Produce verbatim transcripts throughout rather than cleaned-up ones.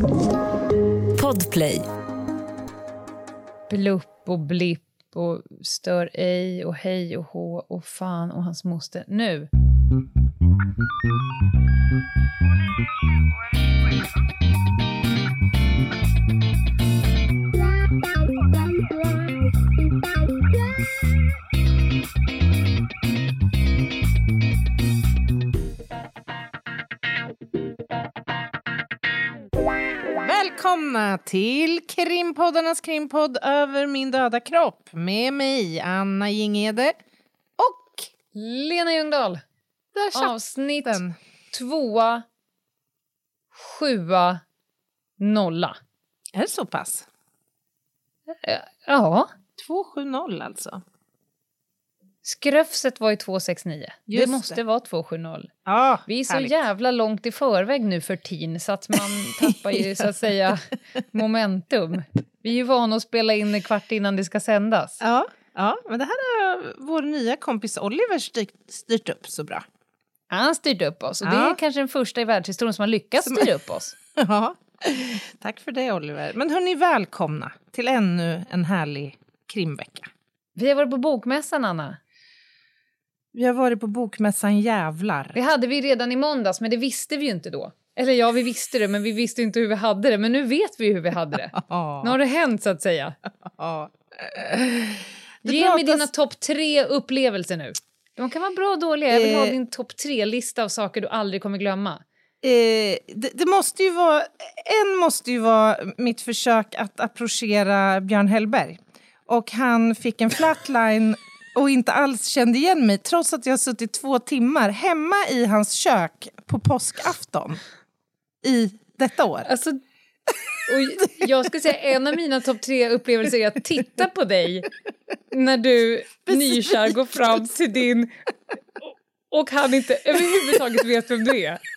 Podplay. Blupp och blipp och stör ej och hej och hå och fan och hans moster. Nu! Välkomna till Krimpoddarnas krimpodd Över min döda kropp. Med mig, Anna Gingede och Lena Ljungdahl. där Avsnitt den. tvåa, sjua, nolla. Är det så pass? Ja. två sju noll alltså. Skröfset var ju två sex nio. Just det måste det. vara två sju noll. Ja, Vi är så härligt. jävla långt i förväg nu för teen så att man tappar ju så att säga momentum. Vi är ju vana att spela in en kvart innan det ska sändas. Ja, ja, men det här har vår nya kompis Oliver styrt, styrt upp så bra. Han har styrt upp oss och Ja. det är kanske den första i världshistorien som har lyckats Som- styra upp oss. Ja, tack för det Oliver. Men hörni, välkomna till ännu en härlig krimvecka. Vi har varit på bokmässan, Anna. Vi har varit på bokmässan Jävlar. Det hade vi redan i måndags, men det visste vi ju inte då. Eller ja, vi visste det, men vi visste inte hur vi hade det. Men nu vet vi hur vi hade det. Ja. Nu har det hänt, så att säga. Ja. Ge pratas- mig dina topp tre upplevelser nu. De kan vara bra och dåliga. Jag vill ha Eh. din topp tre-lista av saker du aldrig kommer glömma. Eh, det, det måste ju vara, en måste ju vara mitt försök att approchera Björn Hellberg. Och han fick en flatline och inte alls kände igen mig trots att jag har suttit två timmar hemma i hans kök på påskafton i detta år. Alltså, och jag ska säga en av mina topp tre upplevelser är att titta på dig när du nykär går fram till din och han inte överhuvudtaget vet vem du är.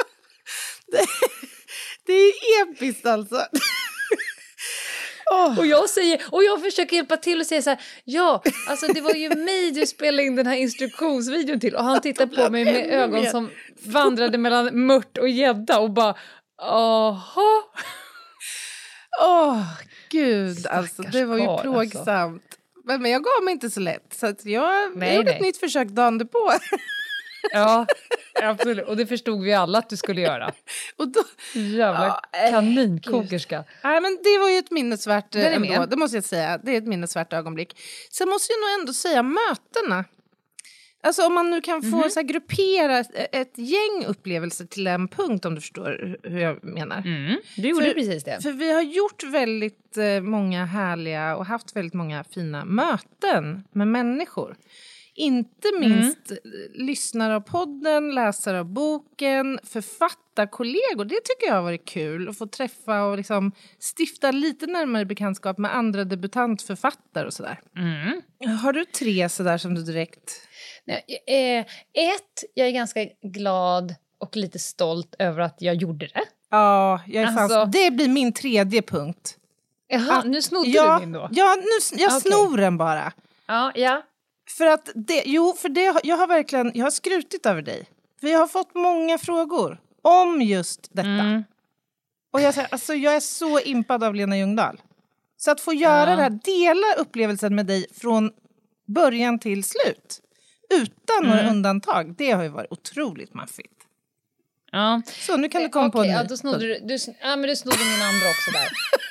Det är episkt alltså. Oh. Och jag säger, och jag försöker hjälpa till och säga så här: ja, alltså det var ju mig du spelade in den här instruktionsvideon till. Och han tittar på mig med ögon som vandrade mellan mört och gädda och bara, aha. Åh, oh, gud, Stackars alltså det var ju karl, plågsamt. alltså. Men, men jag gav mig inte så lätt, så att jag, Nej, jag gjorde nej. ett nytt försök dagen på. Ja, absolut. Och det förstod vi alla att du skulle göra. Och då, Jävla Ja, äh, kaninkokerska. nej, men det var ju ett minnesvärt Den är ändå, med. det måste jag säga. Det är ett minnesvärt ögonblick. Sen måste jag nog ändå säga mötena. Alltså om man nu kan få Mhm. så här, gruppera ett, ett gäng upplevelser till en punkt, om du förstår hur jag menar. Mm, du gjorde För- precis det. För vi har gjort väldigt eh, många härliga och haft väldigt många fina möten med människor. Inte minst mm. lyssnare av podden, läsare av boken, författarkollegor. Det tycker jag har varit kul att få träffa och liksom stifta lite närmare bekantskap med andra debutantförfattare och sådär. Mm. Har du tre sådär som du direkt... Nej, eh, ett, jag är ganska glad och lite stolt över att jag gjorde det. Ja, jag är Alltså- fan... Det blir min tredje punkt. Jaha, Att- nu snodde ja, du min då. Ja, nu, jag Okej. snor den bara. Ja, ja. För att det, jo, för det, jag har verkligen, jag har skrutit över dig. För jag har fått många frågor om just detta. Mm. Och jag, säger, alltså, jag är så impad av Lena Ljungdahl. Så att få göra Ja. det här, dela upplevelsen med dig från början till slut. Utan Mm. några undantag, det har ju varit otroligt maffigt. Ja. Så nu kan du komma på Okej, en ja, ny. då snodde du, du, sn- ja, men du snodde min andra också där.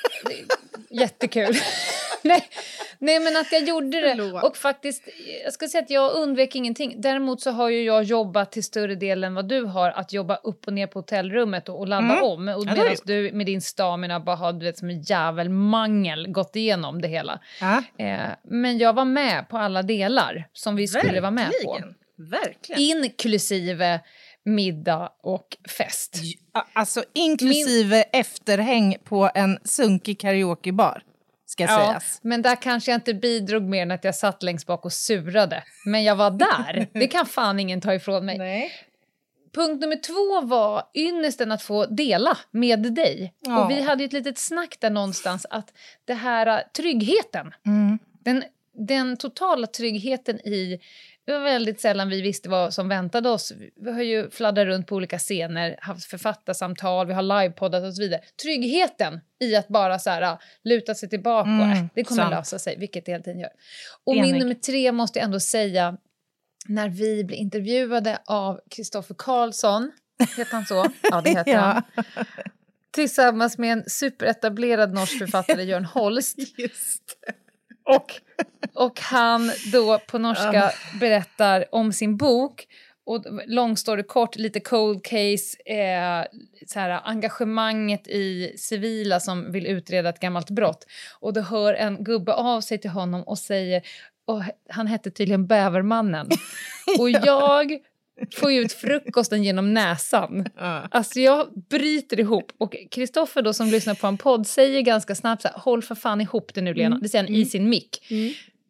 Det- Jättekul. nej, nej, men att jag gjorde det. Förlåt. Och faktiskt, jag ska säga att jag undvek ingenting. Däremot så har ju jag jobbat till större delen vad du har. Att jobba upp och ner på hotellrummet och, och ladda Mm. om. Och det har medan jag du med din stamina bara har, du vet, som en jävel mangel gått igenom det hela. Ja, Eh, men jag var med på alla delar som vi skulle vara med på. verkligen. Verkligen. Inklusive middag och fest. Ja, alltså inklusive efterhäng på en sunkig karaokebar, ska Ja, sägas. men där kanske jag inte bidrog mer än att jag satt längst bak och surade. Men jag var där. Det kan fan ingen ta ifrån mig. Nej. Punkt nummer två var ynnesten att få dela med dig. Ja. Och vi hade ju ett litet snack där någonstans att det här uh, tryggheten, Mm. den den totala tryggheten i... Det var väldigt sällan vi visste vad som väntade oss. Vi har ju fladdrat runt på olika scener, haft författarsamtal, vi har livepoddat och så vidare. Tryggheten i att bara så här, luta sig tillbaka. Mm, det kommer sant. lösa sig, vilket det hela tiden gör. Och Enig. min nummer tre måste jag ändå säga, när vi blev intervjuade av Kristoffer Karlsson, heter han så? Ja, det heter ja. han. Tillsammans med en superetablerad norsk författare, Jörn Holst. Just det. Och, och han då på norska berättar om sin bok. Och lång story kort, lite cold case. Eh, så här, engagemanget i civila som vill utreda ett gammalt brott. Och då hör en gubbe av sig till honom och säger... Och han hette tydligen Bävermannen. Och jag... få ut frukosten genom näsan. Uh. Alltså jag bryter ihop. Och Kristoffer då som lyssnar på en podd säger ganska snabbt så här, håll för fan ihop det nu Lena. Mm. Det säger han mm. i sin mick. Mm.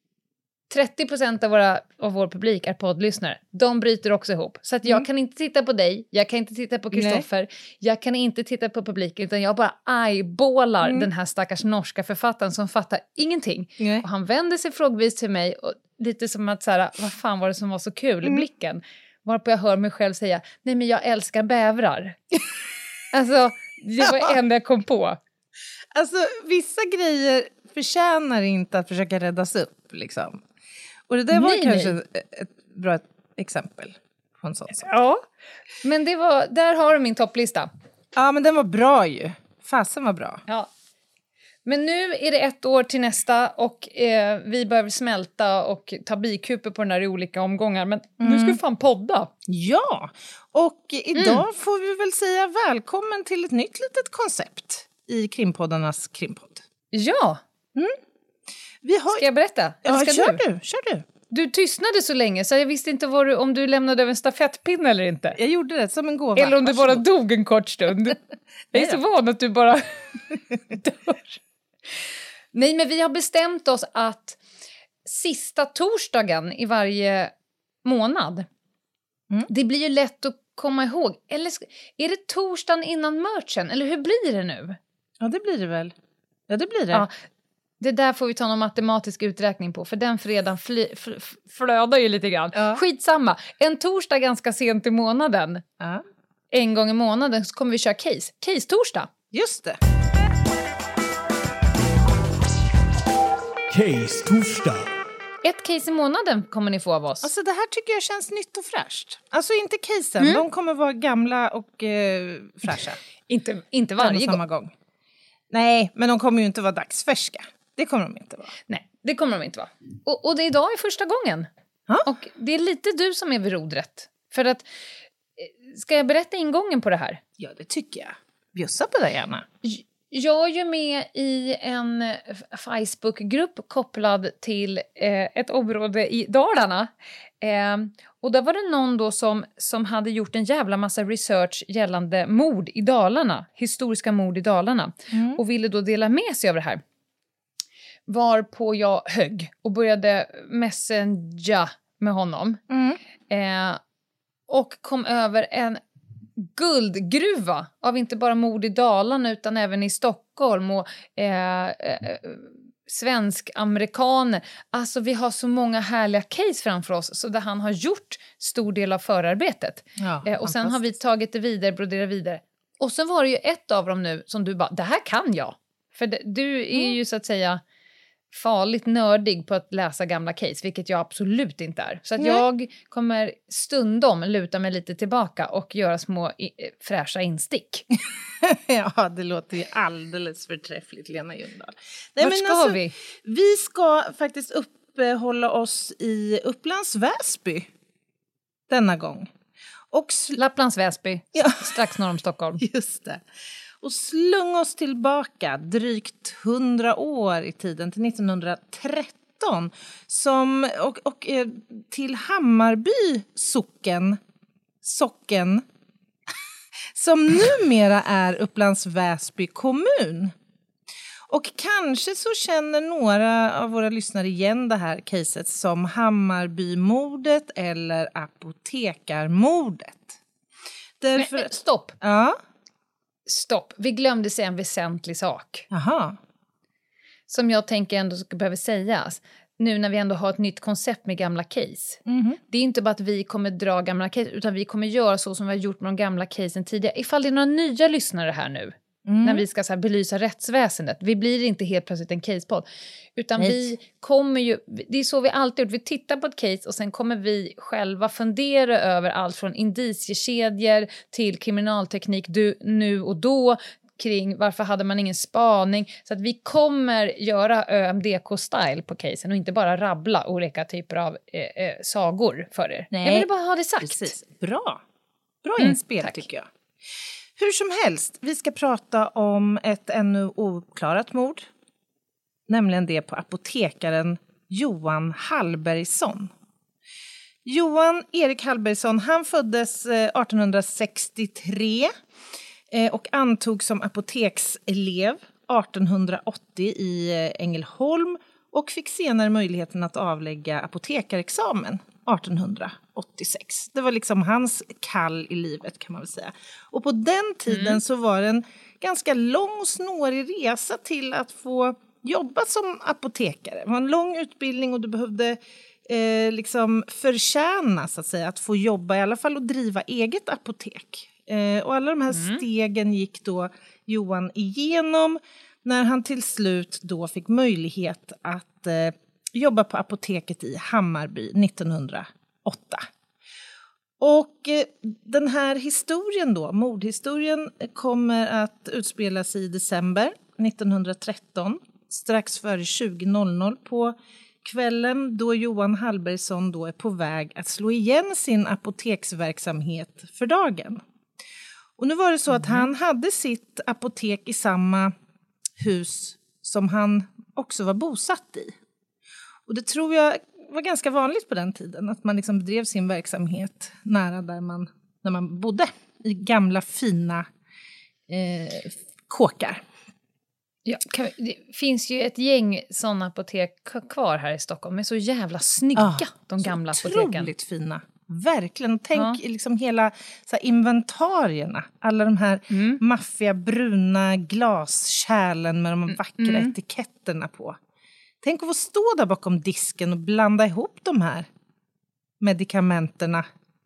trettio procent av, våra, av vår publik är poddlyssnare. De bryter också ihop. Så att jag mm. kan inte titta på dig. Jag kan inte titta på Kristoffer. Jag kan inte titta på publiken. Utan jag bara eyeballar mm. den här stackars norska författaren som fattar ingenting. Nej. Och han vänder sig frågvis till mig. Och lite som att så här, vad fan var det som var så kul i mm. blicken. Varpå jag hör mig själv säga, nej men jag älskar bävrar. Alltså, det var det enda jag kom på. Alltså, vissa grejer förtjänar inte att försöka räddas upp, liksom. Och det där var nej, kanske nej. ett bra exempel på en sån sak. Ja, men det var, där har du min topplista. Ja, men den var bra ju. Fasen var bra. Ja. Men nu är det ett år till nästa och eh, vi behöver smälta och ta bikuper på den här i olika omgångar. Men mm. nu ska vi fan podda. Ja, och idag mm. får vi väl säga välkommen till ett nytt litet koncept i krimpoddarnas krimpodd. Ja. Mm. Vi har... Ska jag berätta? Ja, ska kör du? du, kör du. Du tystnade så länge så jag visste inte vad du, om du lämnade över en stafettpinne eller inte. Jag gjorde det som en gåva. Eller om du bara dog en kort stund. Jag är så van att du bara dör. Nej, men vi har bestämt oss att sista torsdagen i varje månad, mm. det blir ju lätt att komma ihåg. Eller är det torsdagen innan merchen? Eller hur blir det nu? Ja, det blir det väl. Ja, det blir det. Ja, det där får vi ta någon matematisk uträkning på. För den fredagen fly, fl, flödar ju lite grann. Ja. Skitsamma. En torsdag ganska sent i månaden. Ja. En gång i månaden så kommer vi köra case. Case-torsdag. Just det. Case-torsdag. Ett case i månaden kommer ni få av oss. Alltså det här tycker jag känns nytt och fräscht. Alltså inte casen, mm. de kommer vara gamla och eh, fräscha. inte, inte varje samma gång. gång. Nej, men de kommer ju inte vara dagsfärska. Det kommer de inte vara. Nej, det kommer de inte vara. Och, och det är idag är första gången. Ha? Och det är lite du som är vid rodret. För att, ska jag berätta ingången på det här? Ja, det tycker jag. Bjussa på det gärna. Jag är ju med i en Facebookgrupp kopplad till eh, ett område i Dalarna. Eh, och där var det någon då som, som hade gjort en jävla massa research gällande mord i Dalarna. Historiska mord i Dalarna. Mm. Och ville då dela med sig av det här. Varpå jag högg och började messenga med honom. Mm. Eh, och kom över en guldgruva av inte bara mord i Dalarna utan även i Stockholm och eh, eh, svensk-amerikaner. Alltså vi har så många härliga case framför oss så där han har gjort stor del av förarbetet. Ja, eh, och sen har vi tagit det vidare, broderat vidare. Och sen var det ju ett av dem nu som du bara, det här kan jag. För det, du är mm. ju så att säga farligt nördig på att läsa gamla case, vilket jag absolut inte är. Så att mm. jag kommer stundom luta mig lite tillbaka och göra små i, fräscha instick. Ja, det låter ju alldeles förträffligt, Lena Ljungdahl. Nej, Vart men ska alltså, vi? Vi ska faktiskt uppehålla oss i Upplands Väsby denna gång. Och sl- Lapplands Väsby, ja. Strax norr om Stockholm. Just det. Och slung oss tillbaka drygt hundra år i tiden till nittonhundratretton som, och, och till Hammarby socken, socken som numera är Upplands Väsby kommun. Och kanske så känner några av våra lyssnare igen det här caset som Hammarbymordet eller apotekarmordet. Därför... Men, stopp! Ja? Stopp, vi glömde säga en väsentlig sak. Aha. Som jag tänker ändå ska behöva sägas. nu när vi ändå har ett nytt koncept med gamla case. Mm. Det är inte bara att vi kommer dra gamla case, utan vi kommer göra så som vi har gjort med de gamla casen tidigare. Ifall det är några nya lyssnare här nu, mm. när vi ska så här belysa rättsväsendet. Vi blir inte helt plötsligt en casepodd. Utan Nej. vi kommer ju, det är så vi alltid gjort. Vi tittar på ett case och sen kommer vi själva fundera över allt från indiciekedjor till kriminalteknik du, nu och då. Kring varför hade man ingen spaning. Så att vi kommer göra Ö M D K-style på casen och inte bara rabbla olika typer av eh, eh, sagor för er. Nej. Jag ville bara ha det sagt. Precis. Bra. Bra inspel mm, tycker jag. Hur som helst, vi ska prata om ett ännu oklarat mord. Nämligen det på apotekaren Johan Hallbergsson. Johan Erik Hallbergsson, han föddes arton sextiotre och antog som apotekselev arton åttio i Ängelholm och fick senare möjligheten att avlägga apotekarexamen arton åttiosex. Det var liksom hans kall i livet kan man väl säga. Och på den tiden mm. så var det en ganska lång och snårig resa till att få jobba som apotekare. Det var en lång utbildning och du behövde eh, liksom förtjäna så att säga att få jobba i alla fall och driva eget apotek. Eh, och alla de här mm. stegen gick då Johan igenom när han till slut då fick möjlighet att eh, jobba på apoteket i Hammarby nittonhundraåtta. Och eh, den här historien då, mordhistorien, kommer att utspela sig i december nittonhundratretton. Strax före tjugo noll noll på kvällen då Johan Hallbergsson då är på väg att slå igen sin apoteksverksamhet för dagen. Och nu var det så att han hade sitt apotek i samma hus som han också var bosatt i. Och det tror jag var ganska vanligt på den tiden. Att man liksom bedrev sin verksamhet nära där man, där man bodde. I gamla fina eh, kåkar. Ja, kan vi, det finns ju ett gäng sådana apotek kvar här i Stockholm. De är så jävla snygga, ah, de gamla apoteken. Otroligt fina. Verkligen. Tänk ja. liksom hela så här, inventarierna. Alla de här mm. maffiga bruna glaskärlen med de vackra mm. etiketterna på. Tänk att få stå där bakom disken och blanda ihop de här medikamenterna.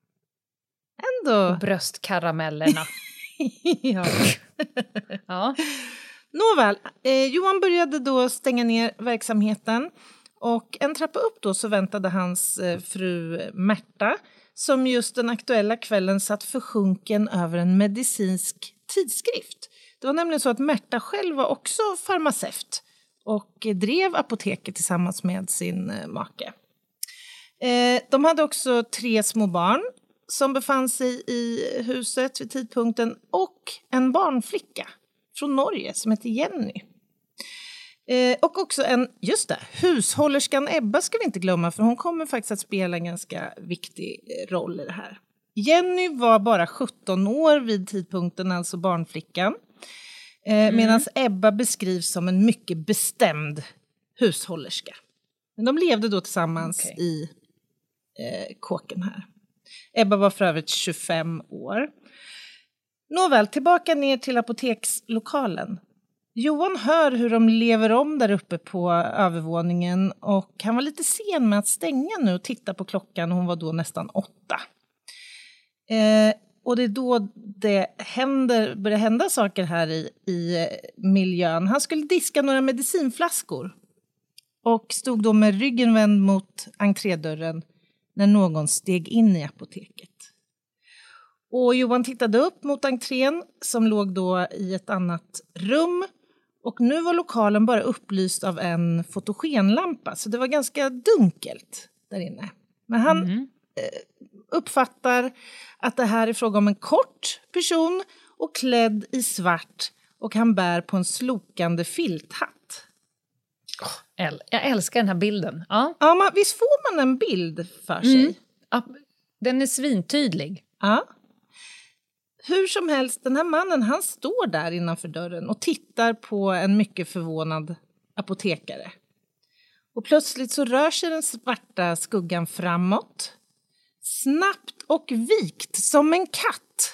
Ändå. Och bröstkaramellerna. ja. ja. Nåväl, eh, Johan började då stänga ner verksamheten. Och en trappa upp då så väntade hans eh, fru Märta. Som just den aktuella kvällen satt försjunken över en medicinsk tidskrift. Det var nämligen så att Märta själv var också farmaceut. Och drev apoteket tillsammans med sin eh, make. Eh, de hade också tre små barn som befann sig i huset vid tidpunkten. Och en barnflicka från Norge som heter Jenny. Eh, och också en, just det, hushållerskan Ebba ska vi inte glömma. För hon kommer faktiskt att spela en ganska viktig roll i det här. Jenny var bara sjutton år vid tidpunkten, alltså barnflickan. Eh, mm. Medan Ebba beskrivs som en mycket bestämd hushållerska. Men de levde då tillsammans okay. i eh, kåken här. Ebba var för övrigt tjugofem år. Nåväl, tillbaka ner till apotekslokalen. Johan hör hur de lever om där uppe på övervåningen. Och han var lite sen med att stänga nu och titta på klockan. Hon var då nästan åtta. Eh, och det är då det händer, börjar hända saker här i, i miljön. Han skulle diska några medicinflaskor. Och stod då med ryggen vänd mot entrédörren när någon steg in i apoteket. Och Johan tittade upp mot entrén som låg då i ett annat rum. Och nu var lokalen bara upplyst av en fotogenlampa. Så det var ganska dunkelt där inne. Men han mm. uppfattar att det här är fråga om en kort person och klädd i svart. Och han bär på en slokande filthatt. Oh, jag älskar den här bilden. Ja, ja man, visst får man en bild för sig? Mm. Ja, den är svintydlig. Ja. Hur som helst, den här mannen han står där innanför dörren och tittar på en mycket förvånad apotekare. Och plötsligt så rör sig den svarta skuggan framåt. Snabbt och vikt som en katt.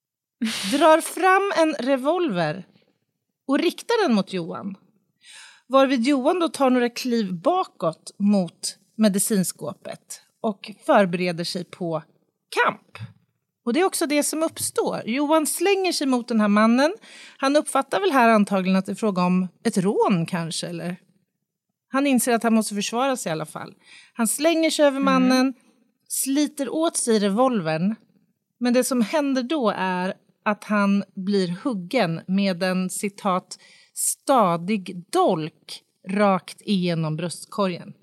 Drar fram en revolver och riktar den mot Johan. Varvid Johan då tar några kliv bakåt mot medicinskåpet och förbereder sig på kamp. Och det är också det som uppstår. Johan slänger sig mot den här mannen. Han uppfattar väl här antagligen att det är fråga om ett rån kanske, eller? Han inser att han måste försvara sig i alla fall. Han slänger sig över mannen, mm. sliter åt sig revolvern. Men det som händer då är att han blir huggen med en citat stadig dolk rakt igenom bröstkorgen.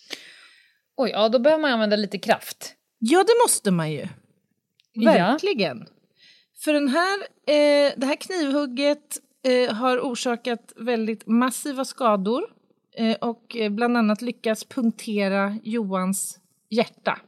Oj, ja, då behöver man använda lite kraft. Ja, det måste man ju. Verkligen. Ja. För den här, eh, det här knivhugget eh, har orsakat väldigt massiva skador eh, och bland annat lyckats punktera Johans hjärta.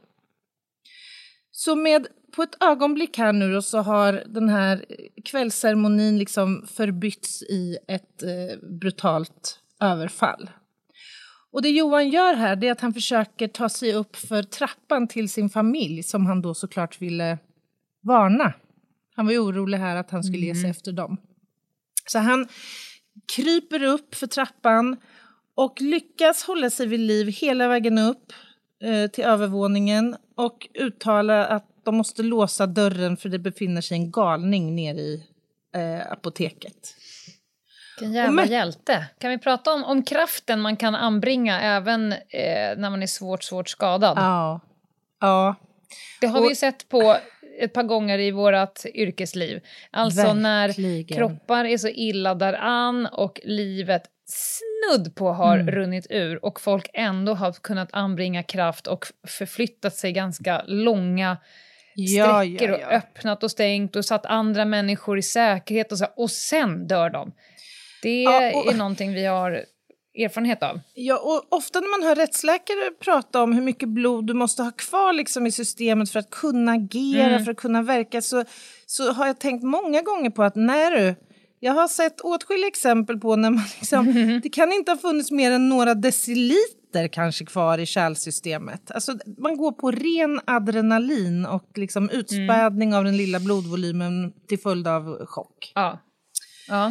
Så med på ett ögonblick här nu då, så har den här kvällsceremonin liksom förbytts i ett eh, brutalt överfall. Och det Johan gör här, det är att han försöker ta sig upp för trappan till sin familj som han då såklart ville varna. Han var ju orolig här att han skulle ge sig mm. efter dem. Så han kryper upp för trappan och lyckas hålla sig vid liv hela vägen upp eh, till övervåningen och uttala att de måste låsa dörren för det befinner sig en galning nere i eh, apoteket. Vilken jävla med... hjälte. Kan vi prata om, om kraften man kan anbringa även eh, när man är svårt, svårt skadad? Ja. Ja. Det har och... vi ju sett på ett par gånger i vårat yrkesliv. Alltså verkligen. När kroppar är så illa däran och livet snudd på har mm. runnit ur och folk ändå har kunnat anbringa kraft och förflyttat sig ganska långa ja, sträckor ja, ja. och öppnat och stängt och satt andra människor i säkerhet och så, och sen dör de. Det ja, och, är någonting vi har erfarenhet av. Ja, och ofta när man hör rättsläkare prata om hur mycket blod du måste ha kvar liksom i systemet för att kunna agera, mm. för att kunna verka, så, så har jag tänkt många gånger på att när du, jag har sett åtskilliga exempel på när man liksom, mm. det kan inte ha funnits mer än några deciliter kanske kvar i kärlsystemet. Alltså man går på ren adrenalin och liksom utspädning mm. av den lilla blodvolymen till följd av chock. Ja. Ja.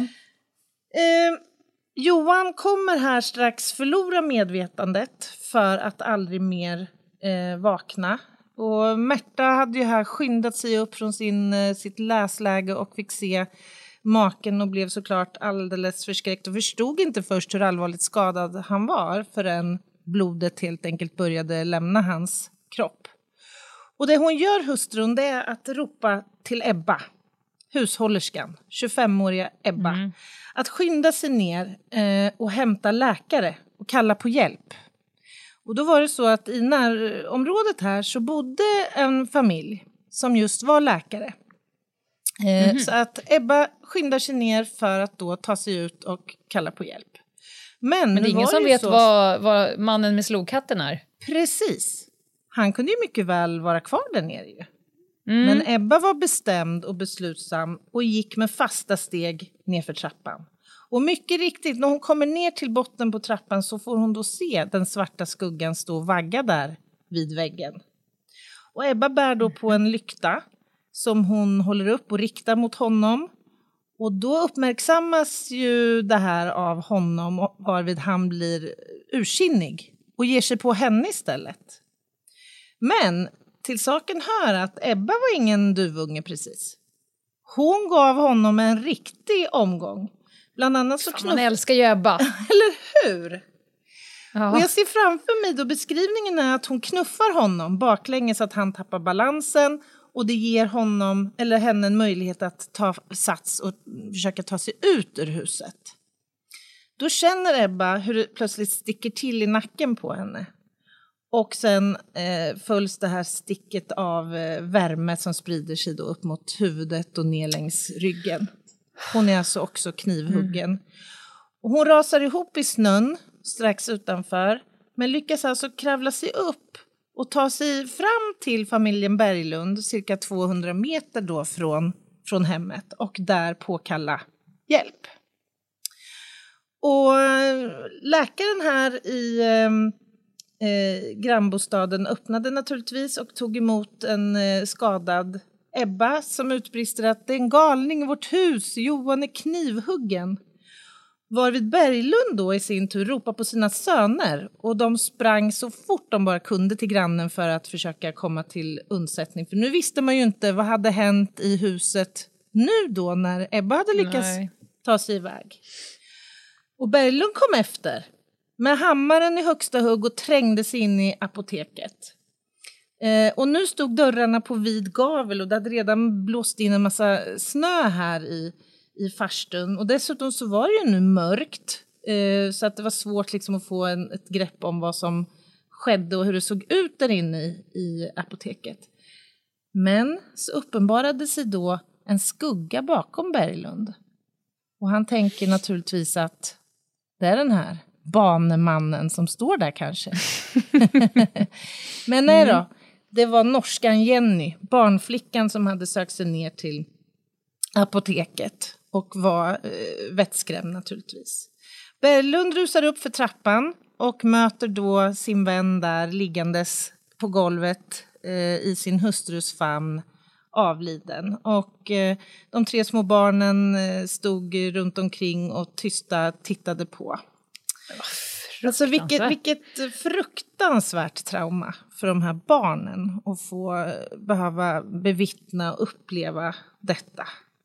Eh, Johan kommer här strax förlora medvetandet för att aldrig mer eh, vakna. Och Märta hade ju här skyndat sig upp från sin, eh, sitt läsläge och fick se maken och blev såklart alldeles förskräckt och förstod inte först hur allvarligt skadad han var förrän blodet helt enkelt började lämna hans kropp. Och det hon gör, hustrun, det är att ropa till Ebba, hushållerskan, tjugofemåriga Ebba, mm. att skynda sig ner eh, och hämta läkare och kalla på hjälp. Och då var det så att i närområdet här så bodde en familj som just var läkare. Eh, mm. Så att Ebba skyndar sig ner för att då ta sig ut och kalla på hjälp. Men, Men det är ingen som vet så... vad, vad mannen med sloghatten är. Precis. Han kunde ju mycket väl vara kvar där nere ju. Mm. Men Ebba var bestämd och beslutsam och gick med fasta steg ner för trappan. Och mycket riktigt, när hon kommer ner till botten på trappan så får hon då se den svarta skuggan stå och vagga där vid väggen. Och Ebba bär då på en lykta som hon håller upp och riktar mot honom. Och då uppmärksammas ju det här av honom varvid han blir ursinnig och ger sig på henne istället. Men till saken hör att Ebba var ingen duvunge precis. Hon gav honom en riktig omgång. Bland annat så knuff... Man älskar ju Ebba. Eller hur? Ja. Och jag ser framför mig då beskrivningen är att hon knuffar honom baklänges så att han tappar balansen. Och det ger honom eller henne en möjlighet att ta sats och försöka ta sig ut ur huset. Då känner Ebba hur det plötsligt sticker till i nacken på henne. Och sen eh, följs det här sticket av eh, värme som sprider sig då upp mot huvudet och ner längs ryggen. Hon är alltså också knivhuggen. Mm. Och hon rasar ihop i snön strax utanför. Men lyckas alltså kravla sig upp och ta sig fram till familjen Berglund. Cirka tvåhundra meter då från, från hemmet. Och där påkalla hjälp. Och läkaren här i... Eh, Eh, grannbostaden öppnade naturligtvis och tog emot en eh, skadad Ebba som utbrister att det är en galning i vårt hus, Johan är knivhuggen. Varvid Berglund då i sin tur ropade på sina söner. Och de sprang så fort de bara kunde till grannen för att försöka komma till undsättning. För nu visste man ju inte vad hade hänt i huset nu då när Ebba hade lyckats Nej. ta sig iväg. Och Berglund kom efter med hammaren i högsta hugg och trängde sig in i apoteket. Eh, och nu stod dörrarna på vid gavel och det hade redan blåst in en massa snö här i, i farstun. Och dessutom så var det ju nu mörkt eh, så att det var svårt liksom att få en, ett grepp om vad som skedde och hur det såg ut där inne i, i apoteket. Men så uppenbarade sig då en skugga bakom Berglund. Och han tänker naturligtvis att det är den här banemannen som står där kanske. Men nej då. Mm. Det var norskan Jenny, barnflickan som hade sökt sig ner till apoteket och var eh, vettskrämd naturligtvis. Berglund rusar upp för trappan och möter då sin vän där liggandes på golvet eh, i sin hustrus famn avliden. Och eh, de tre små barnen eh, stod runt omkring och tysta tittade på. Alltså vilket, vilket fruktansvärt trauma för de här barnen att få behöva bevittna och uppleva detta.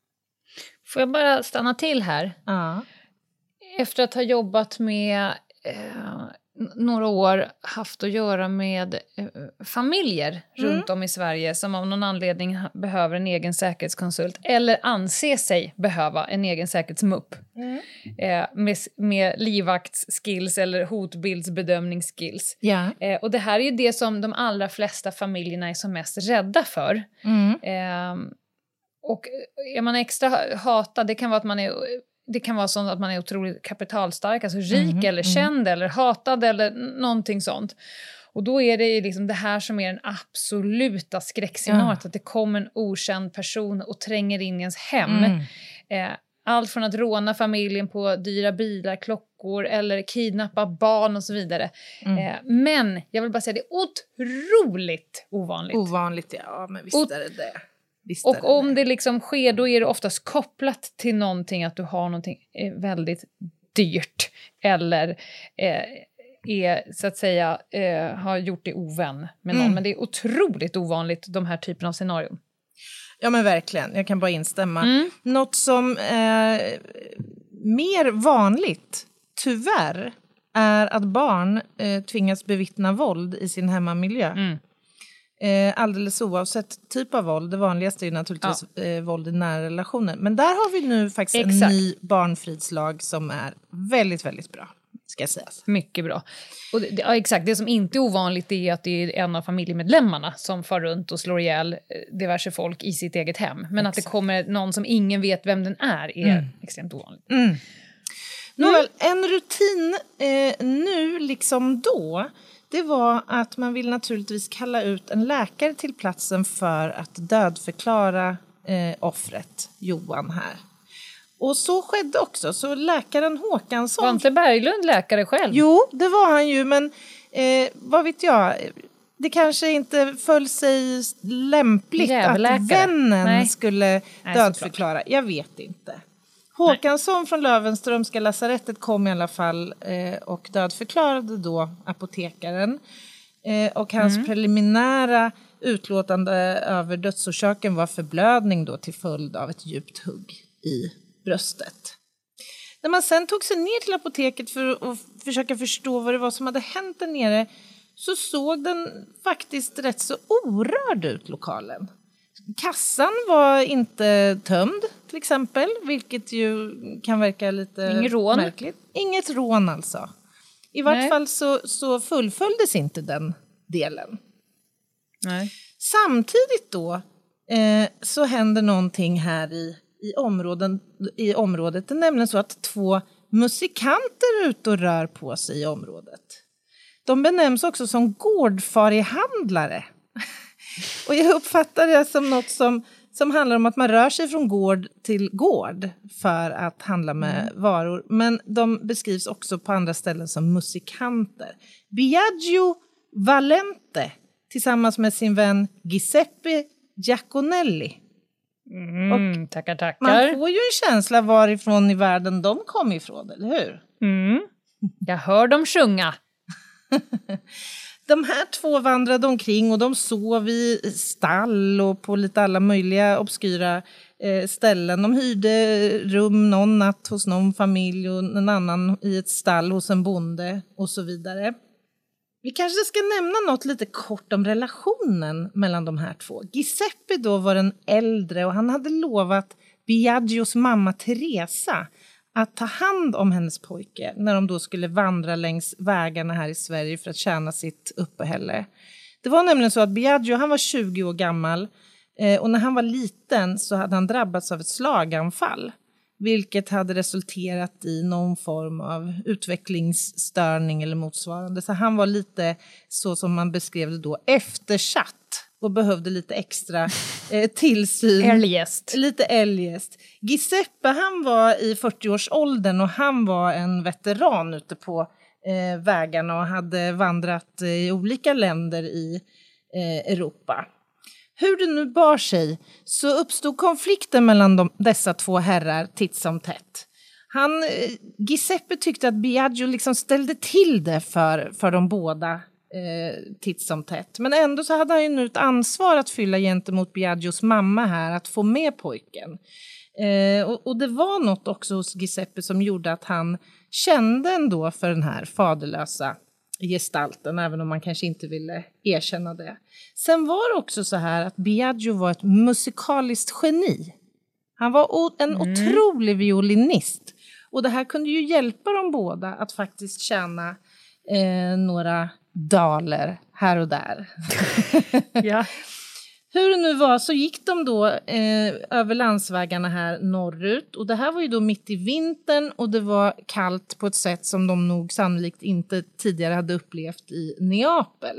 Får jag bara stanna till här? Ja. Efter att ha jobbat med eh, några år haft att göra med eh, familjer mm. runt om i Sverige som av någon anledning behöver en egen säkerhetskonsult eller anser sig behöva en egen säkerhetsmupp mm. eh, med, med livvaktsskills eller hotbildsbedömningsskills. Ja. Eh, och det här är ju det som de allra flesta familjerna är som mest rädda för. Mm. Eh, och är man extra hatad, det kan vara att man är... Det kan vara så att man är otroligt kapitalstark, alltså rik mm, eller känd mm. eller hatad eller någonting sånt. Och då är det liksom det här som är den absoluta skräckscenariot, ja. Att det kommer en okänd person och tränger in i ens hem. Mm. Eh, allt från att råna familjen på dyra bilar, klockor eller kidnappa barn och så vidare. Mm. Eh, men jag vill bara säga det är otroligt ovanligt. Ovanligt, ja, men visst är det det. Visst och om det. det liksom sker, då är det oftast kopplat till någonting, att du har någonting väldigt dyrt eller eh, är så att säga eh, har gjort det ovän med någon. Mm. Men det är otroligt ovanligt, de här typen av scenarion. Ja men verkligen, jag kan bara instämma. Mm. Något som är mer vanligt, tyvärr, är att barn eh, tvingas bevittna våld i sin hemmamiljö. Mm. Eh, alldeles oavsett typ av våld. Det vanligaste är naturligtvis ja. eh, våld i nära relationer. Men där har vi nu faktiskt Exakt. en ny barnfridslag som är väldigt, väldigt bra. Ska jag säga. Mycket bra. Och det, ja, exakt. Det som inte är ovanligt är att det är en av familjemedlemmarna som far runt och slår ihjäl diverse folk i sitt eget hem. Men exakt. Att det kommer någon som ingen vet vem den är är mm. extremt ovanligt. Mm. Mm. Nåväl, en rutin eh, nu liksom då, det var att man vill naturligtvis kalla ut en läkare till platsen för att dödförklara eh, offret, Johan här. Och så skedde också. Så läkaren Håkansson... Var inte Berglund läkare själv? Jo, det var han ju. Men eh, vad vet jag... Det kanske inte föll sig lämpligt Jävläkare. Att vännen Nej. skulle dödförklara. Nej, jag vet inte. Håkansson Nej. från Löwenströmska lasarettet kom i alla fall eh, och dödförklarade då apotekaren. Eh, och hans mm. preliminära utlåtande över dödsorsaken var förblödning då till följd av ett djupt hugg i bröstet. När man sen tog sig ner till apoteket för att försöka förstå vad det var som hade hänt där nere, så såg den faktiskt rätt så orörd ut, lokalen. Kassan var inte tömd till exempel, vilket ju kan verka lite Inget rån. märkligt. Inget rån alltså. I vart Nej. fall så, så fullföljdes inte den delen. Nej. Samtidigt då eh, så händer någonting här i, i, områden, i området. Det är nämligen så att två musikanter är ute och rör på sig i området. De benämns också som gårdfarihandlare. Och jag uppfattar det som något som, som handlar om att man rör sig från gård till gård för att handla med mm. varor. Men de beskrivs också på andra ställen som musikanter. Biagio Valente tillsammans med sin vän Giuseppe Giaconelli Mm, och tackar, tackar. Man får ju en känsla varifrån i världen de kom ifrån, eller hur? Mm. Jag hör dem sjunga. De här två vandrade omkring och de sov i stall och på lite alla möjliga obskyra eh, ställen. De hyrde rum någon natt hos någon familj och en annan i ett stall hos en bonde och så vidare. Vi kanske ska nämna något lite kort om relationen mellan de här två. Giuseppe då var den äldre och han hade lovat Biagios mamma Teresa att ta hand om hennes pojke när de då skulle vandra längs vägarna här i Sverige för att tjäna sitt uppehälle. Det var nämligen så att Biagio, han var tjugo år gammal eh, och när han var liten så hade han drabbats av ett slaganfall. Vilket hade resulterat i någon form av utvecklingsstörning eller motsvarande. Så han var lite, så som man beskrev det då, eftersatt. Och behövde lite extra eh, tillsyn. Eljest. Lite eljest. Giuseppe, han var i fyrtio-årsåldern och han var en veteran ute på eh, vägarna. Och hade vandrat eh, i olika länder i eh, Europa. Hur det nu bar sig så uppstod konflikten mellan de, dessa två herrar titt som tätt. Han, eh, Giuseppe tyckte att Biagio liksom ställde till det för, för de båda eh, titt som tätt. Men ändå så hade han ju nu ett ansvar att fylla gentemot Biagios mamma här, att få med pojken. Eh, och, och det var något också hos Giuseppe som gjorde att han kände ändå för den här faderlösa gestalten, även om man kanske inte ville erkänna det. Sen var det också så här att Biagio var ett musikaliskt geni. Han var en mm. otrolig violinist. Och det här kunde ju hjälpa dem båda att faktiskt tjäna eh, några daler här och där. Ja. Hur det nu var så gick de då eh, över landsvägarna här norrut. Och det här var ju då mitt i vintern och det var kallt på ett sätt som de nog sannolikt inte tidigare hade upplevt i Neapel.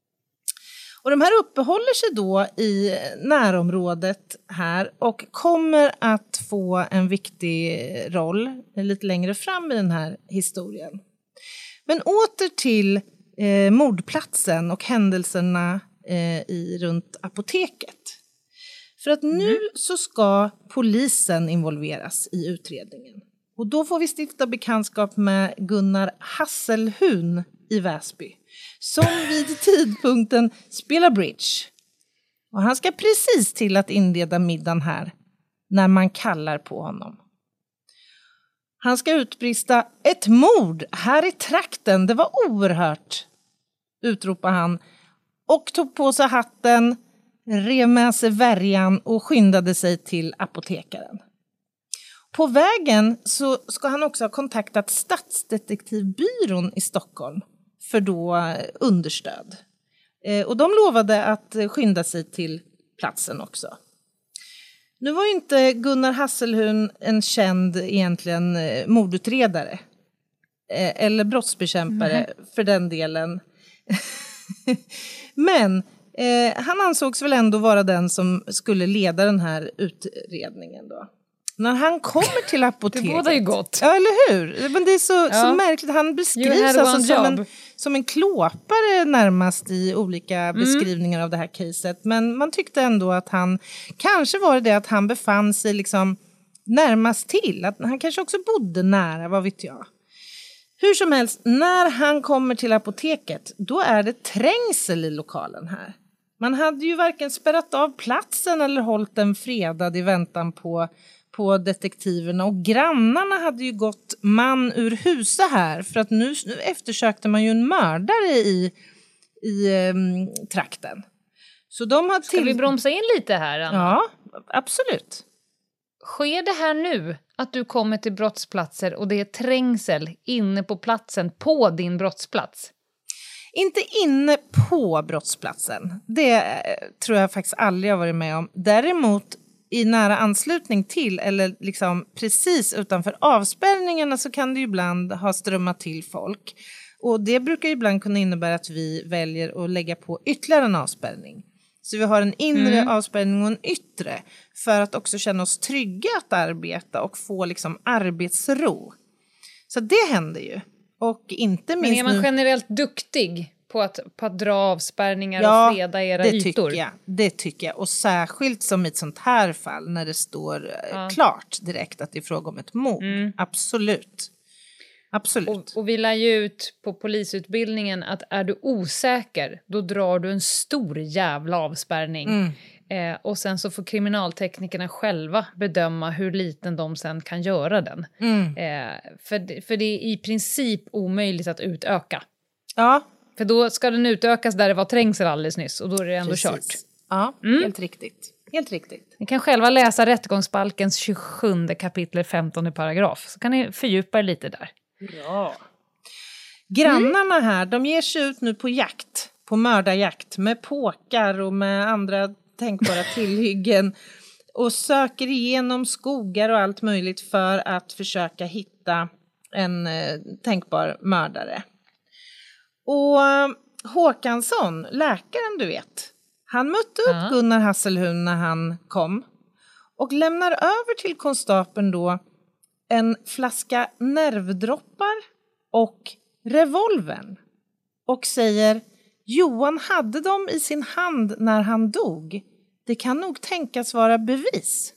Och de här uppehåller sig då i närområdet här och kommer att få en viktig roll lite längre fram i den här historien. Men åter till eh, mordplatsen och händelserna i, runt apoteket. För att nu mm. så ska polisen involveras i utredningen. Och då får vi stifta bekantskap med Gunnar Hasselhun i Väsby. Som vid tidpunkten spelar bridge. Och han ska precis till att inleda middagen här. När man kallar på honom. Han ska utbrista ett mord här i trakten. Det var oerhört, utropar han. Och tog på sig hatten, rev med sig värjan och skyndade sig till apotekaren. På vägen så ska han också ha kontaktat Stadsdetektivbyrån i Stockholm för då understöd. Eh, och de lovade att skynda sig till platsen också. Nu var ju inte Gunnar Hasselhun en känd egentligen mordutredare. Eh, eller brottsbekämpare mm. för den delen. Men eh, han ansågs väl ändå vara den som skulle leda den här utredningen då. När han kommer till apoteket... Det båda ju gott. Ja, eller hur? Men det är så, ja. så märkligt. Han beskrivs alltså som, en, som en klåpare närmast i olika mm. beskrivningar av det här caset. Men man tyckte ändå att han... Kanske var det det att han befann sig liksom närmast till. Att han kanske också bodde nära, vad vet jag. Hur som helst, när han kommer till apoteket, då är det trängsel i lokalen här. Man hade ju varken spärrat av platsen eller hållit den fredad i väntan på, på detektiverna. Och grannarna hade ju gått man ur husa här, för att nu, nu eftersökte man ju en mördare i, i um, trakten. Så de har Ska till... vi bromsa in lite här, Anna? Ja, absolut. Sker det här nu att du kommer till brottsplatser och det är trängsel inne på platsen på din brottsplats? Inte inne på brottsplatsen. Det tror jag faktiskt aldrig har varit med om. Däremot i nära anslutning till eller liksom precis utanför avspärrningarna så kan det ju ibland ha strömmat till folk. Och det brukar ibland kunna innebära att vi väljer att lägga på ytterligare en avspärrning. Så vi har en inre mm. avspärrning och en yttre för att också känna oss trygga att arbeta och få liksom arbetsro. Så det händer ju. Och inte minst Men är man generellt duktig på att, på att dra avspärrningar ja, och freda era det ytor. Tycker jag, det tycker jag. Och särskilt som i ett sånt här fall när det står ja. klart direkt att det är fråga om ett mord. Mm. Absolut. Absolut. Och, och vi lär ju ut på polisutbildningen att är du osäker, då drar du en stor jävla avspärrning. Mm. Eh, och sen så får kriminalteknikerna själva bedöma hur liten de sen kan göra den. Mm. Eh, för, för det är i princip omöjligt att utöka. Ja. För då ska den utökas där det var trängsel alldeles nyss och då är det ändå Precis. kört. Ja, mm. helt riktigt. Helt riktigt. Ni kan själva läsa rättegångsbalkens tjugosjunde kapitel femtonde paragraf. Så kan ni fördjupa er lite där. Ja. Grannarna mm. här, de ger sig ut nu på jakt. På mördarjakt med påkar och med andra tänkbara tillhyggen. Och söker igenom skogar och allt möjligt för att försöka hitta en eh, tänkbar mördare. Och Håkansson, läkaren du vet, han mötte upp ja. Gunnar Hasselhun när han kom och lämnar över till konstapeln då en flaska nervdroppar och revolvern och säger Johan hade dem i sin hand när han dog. Det kan nog tänkas vara bevis.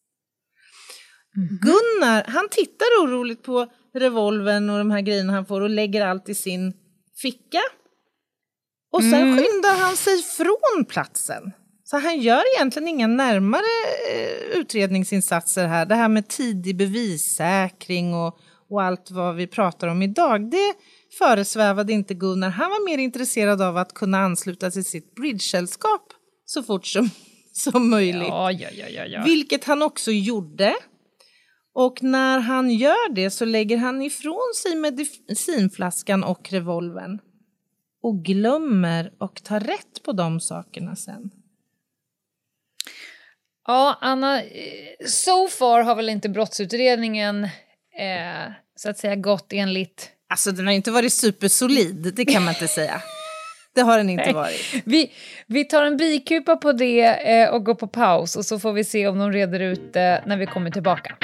Mm-hmm. Gunnar, han tittar oroligt på revolvern och de här grejerna han får och lägger allt i sin ficka. Och sen mm. skyndar han sig från platsen. Så han gör egentligen inga närmare eh, utredningsinsatser här. Det här med tidig bevissäkring och, och allt vad vi pratar om idag. Det föresvävade inte Gunnar. Han var mer intresserad av att kunna ansluta till sitt bridge-sällskap så fort som, som möjligt. Ja, ja, ja, ja, ja. Vilket han också gjorde. Och när han gör det så lägger han ifrån sig medicinflaskan och revolvern. Och glömmer och tar rätt på de sakerna sen. Ja, Anna, so far har väl inte brottsutredningen eh, så att säga gått enligt... Alltså den har inte varit supersolid, det kan man inte säga. Det har den inte varit. Vi, vi tar en bikupa på det eh, och går på paus och så får vi se om de reder ut eh, när vi kommer tillbaka.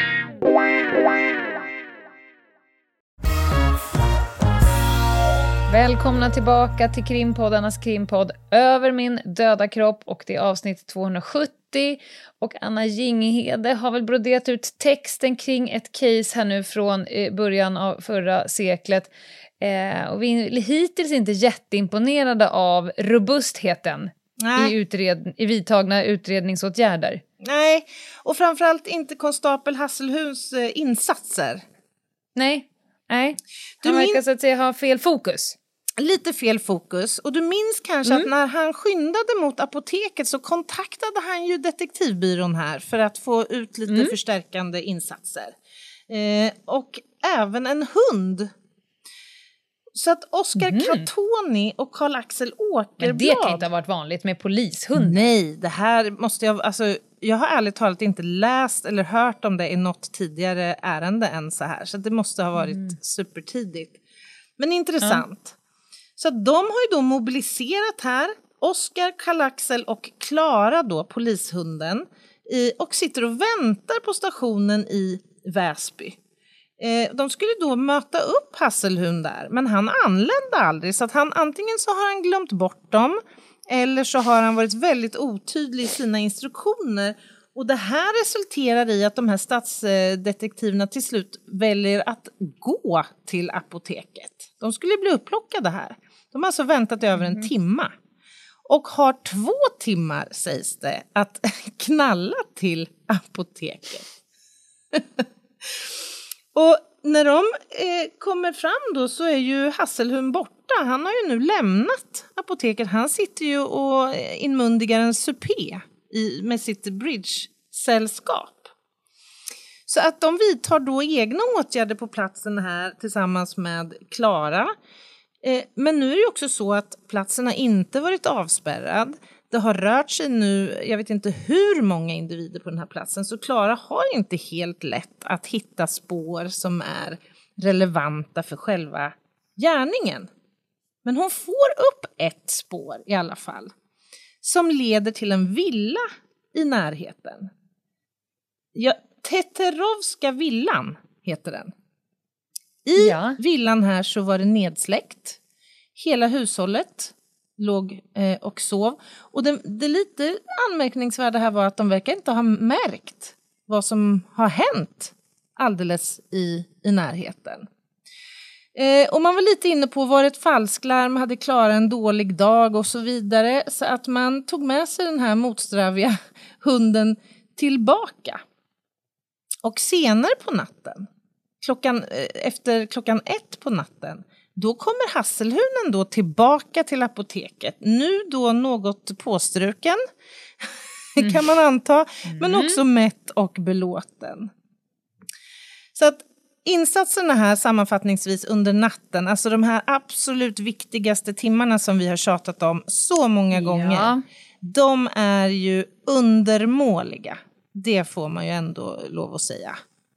Välkomna tillbaka till krimpoddarnas krimpodd Över min döda kropp och det är avsnitt tvåhundrasjuttio och Anna Jinghede har väl broderat ut texten kring ett case här nu från början av förra seklet eh, och vi är hittills inte jätteimponerade av robustheten i, utred- i vidtagna utredningsåtgärder. Nej, och framförallt inte konstapel Hasselhuns eh, insatser. Nej, nej. Du Han verkar min- så att säga ha fel fokus. Lite fel fokus. Och du minns kanske mm. att när han skyndade mot apoteket så kontaktade han ju detektivbyrån här för att få ut lite mm. förstärkande insatser. Eh, och även en hund. Så att Oscar mm. Catoni och Karl-Axel Åkerblad... Men det kan inte ha varit vanligt med polishund. Nej, det här måste jag... Alltså, jag har ärligt talat inte läst eller hört om det i något tidigare ärende än så här. Så det måste ha varit mm. supertidigt. Men intressant. Ja. Så de har ju då mobiliserat här. Oscar, Karl-Axel och Klara då, polishunden. I, och sitter och väntar på stationen i Väsby. Eh, de skulle då möta upp Hasselhund där. Men han anlände aldrig. Så att han, antingen så har han glömt bort dem. Eller så har han varit väldigt otydlig i sina instruktioner. Och det här resulterar i att de här stadsdetektiverna till slut väljer att gå till apoteket. De skulle bli upplockade här. De har alltså väntat över en mm. timma. Och har två timmar, sägs det, att knalla till apoteket. Och när de eh, kommer fram då så är ju Hasselhund borta. Han har ju nu lämnat apoteket. Han sitter ju och inmundigar en supé i, med sitt bridge-sällskap. Så att de vidtar då egna åtgärder på platsen här tillsammans med Klara. Eh, men nu är det också så att platsen har inte varit avspärrad. Det har rört sig nu, jag vet inte hur många individer på den här platsen. Så Klara har inte helt lätt att hitta spår som är relevanta för själva gärningen. Men hon får upp ett spår i alla fall. Som leder till en villa i närheten. Ja, Teterovska villan heter den. I ja. villan här så var det nedsläckt. Hela hushållet låg eh, och sov. Och det, det lite anmärkningsvärda här var att de verkar inte ha märkt vad som har hänt alldeles i, i närheten. Eh, och man var lite inne på var ett falsklarm, hade klarat en dålig dag och så vidare. Så att man tog med sig den här motsträviga hunden tillbaka. Och senare på natten, klockan, eh, efter klockan ett på natten, då kommer hasselhunden då tillbaka till apoteket. Nu då något påstruken, mm. kan man anta, mm. men också mätt och belåten. Så att insatserna här sammanfattningsvis under natten, alltså de här absolut viktigaste timmarna som vi har tjatat om så många gånger, ja. De är ju undermåliga. Det får man ju ändå lov att säga.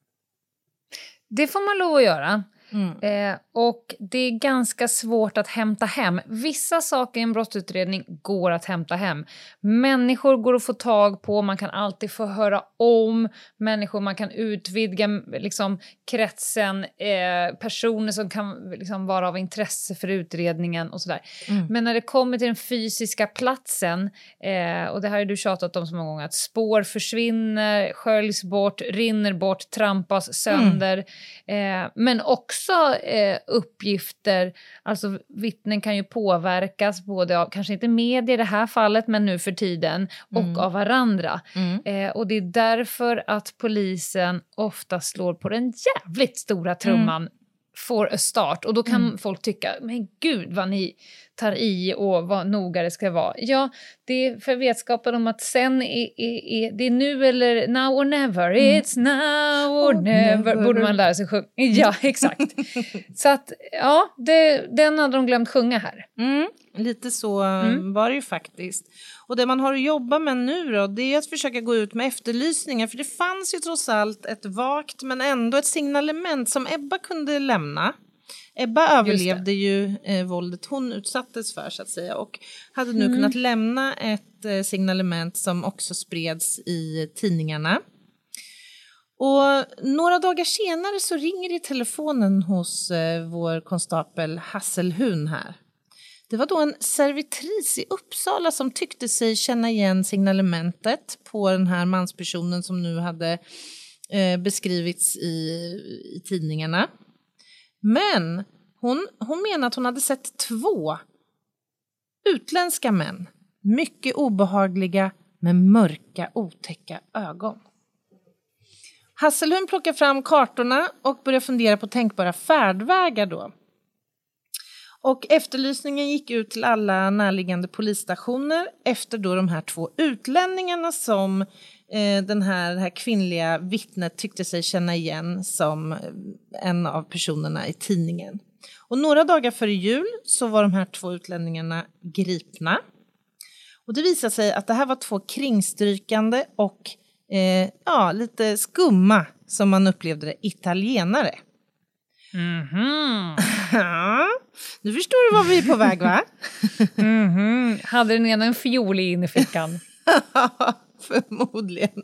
Det får man lov att göra. Mm. Eh, och det är ganska svårt att hämta hem. Vissa saker i en brottsutredning går att hämta hem. Människor går att få tag på, man kan alltid få höra om människor, man kan utvidga liksom, kretsen, eh, personer som kan liksom, vara av intresse för utredningen och sådär. Mm. Men när det kommer till den fysiska platsen, eh, och det här har du tjatat om så många gånger, att spår försvinner, sköljs bort, rinner bort, trampas sönder, mm. eh, men också också eh, uppgifter, alltså vittnen kan ju påverkas både av, kanske inte media i det här fallet, men nu för tiden, och mm. av varandra. Mm. Eh, och det är därför att polisen ofta slår på den jävligt stora trumman mm. får a start. Och då kan mm. folk tycka, men gud vad ni tar i och vad noga det ska vara. Ja, det är för vetskapen om att sen är, är, är det är nu eller now or never. Mm. It's now or oh, never. never. Borde man lära sig sjunga. Ja, exakt. Så att, ja, det, den hade de glömt sjunga här. Mm. Lite så mm. var det ju faktiskt. Och det man har att jobba med nu då, det är att försöka gå ut med efterlysningar. För det fanns ju trots allt ett vagt men ändå ett signalement som Ebba kunde lämna. Ebba överlevde ju eh, våldet hon utsattes för så att säga. Och hade nu mm. kunnat lämna ett eh, signalement som också spreds i tidningarna. Och några dagar senare så ringer det i telefonen hos eh, vår konstapel Hasselhun här. Det var då en servitris i Uppsala som tyckte sig känna igen signalementet på den här manspersonen som nu hade eh, beskrivits i, i tidningarna. Men hon, hon menar att hon hade sett två utländska män. Mycket obehagliga med mörka, otäcka ögon. Hasselhun plockar fram kartorna och börjar fundera på tänkbara färdvägar då. Och efterlysningen gick ut till alla närliggande polisstationer efter då de här två utlänningarna som eh, den här, det här kvinnliga vittnet tyckte sig känna igen som en av personerna i tidningen. Och några dagar före jul så var de här två utlänningarna gripna. Och det visade sig att det här var två kringstrykande och eh, ja, lite skumma, som man upplevde det, italienare. Mhm. Nu förstår du vad vi är på väg, va? Mhm. Hade den ena en fiol i innerfickan? Förmodligen.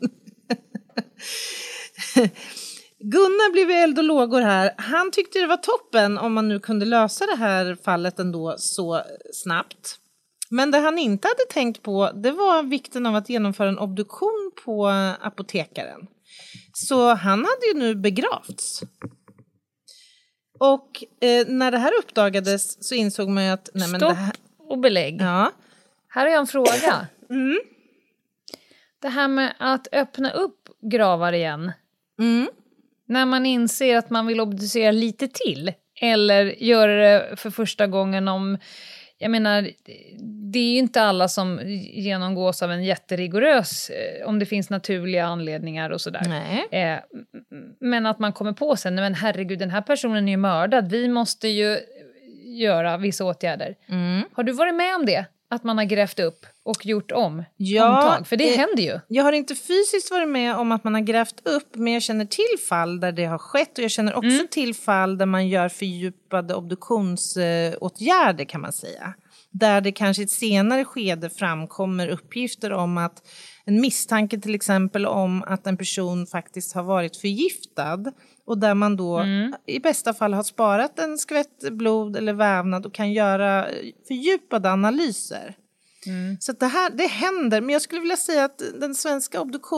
Gunnar blev i eld och lågor här. Han tyckte det var toppen om man nu kunde lösa det här fallet ändå så snabbt. Men det han inte hade tänkt på, det var vikten av att genomföra en obduktion på apotekaren. Så han hade ju nu begravts. Och eh, när det här uppdagades så insåg man ju att... Nej, men Stopp det här... och belägg. Ja. Här har jag en fråga. Mm. Det här med att öppna upp gravar igen. Mm. När man inser att man vill obducera lite till. Eller göra det för första gången om... Jag menar, det är ju inte alla som genomgås av en jätterigorös, om det finns naturliga anledningar och sådär. Nej. Eh, men att man kommer på sig, men herregud, den här personen är ju mördad. Vi måste ju göra vissa åtgärder. Mm. Har du varit med om det? Att man har grävt upp och gjort om ja, omtag? För det eh, händer ju. Jag har inte fysiskt varit med om att man har grävt upp, men jag känner till fall där det har skett. Och jag känner också mm. till fall där man gör fördjupade obduktionsåtgärder, kan man säga. där det kanske i ett senare skede framkommer uppgifter om att en misstanke till exempel om att en person faktiskt har varit förgiftad och där man då mm. i bästa fall har sparat en skvätt blod eller vävnad och kan göra fördjupade analyser. Mm. Så att det här, det händer, men jag skulle vilja säga att den svenska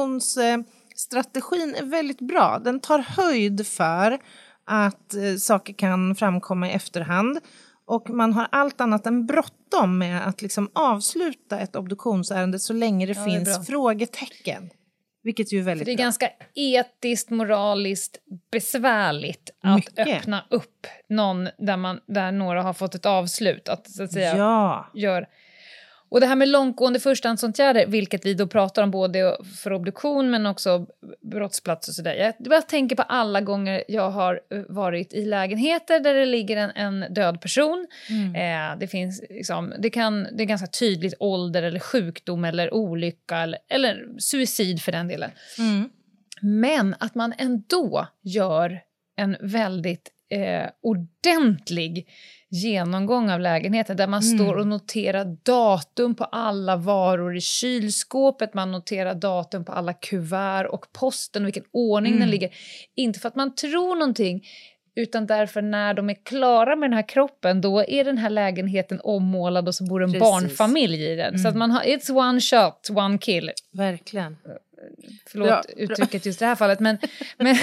obduktionsstrategin är väldigt bra. Den tar höjd för att eh, saker kan framkomma i efterhand. Och man har allt annat än bråttom med att liksom avsluta ett obduktionsärende så länge det ja, finns det frågetecken. Vilket ju är väldigt För det är bra. ganska etiskt, moraliskt besvärligt att Mycket. öppna upp någon där, man, där några har fått ett avslut. Att, så att säga, ja. gör... Och det här med långtgående förstahandsåtgärder, vilket vi då pratar om både för obduktion men också brottsplats och sådär. Jag bara tänker på alla gånger jag har varit i lägenheter där det ligger en, en död person. Mm. Eh, det finns liksom, det kan, det är ganska tydligt ålder eller sjukdom eller olycka eller, eller suicid för den delen. Mm. Men att man ändå gör en väldigt eh, ordentlig genomgång av lägenheten där man mm. står och noterar datum på alla varor i kylskåpet, man noterar datum på alla kuvert och posten och vilken ordning mm. den ligger. Inte för att man tror någonting utan därför när de är klara med den här kroppen då är den här lägenheten ommålad och så bor en Precis. barnfamilj i den. Mm. Så att man har, it's one shot, one kill. Verkligen. Förlåt bra, uttrycket bra. Just det här fallet men, men,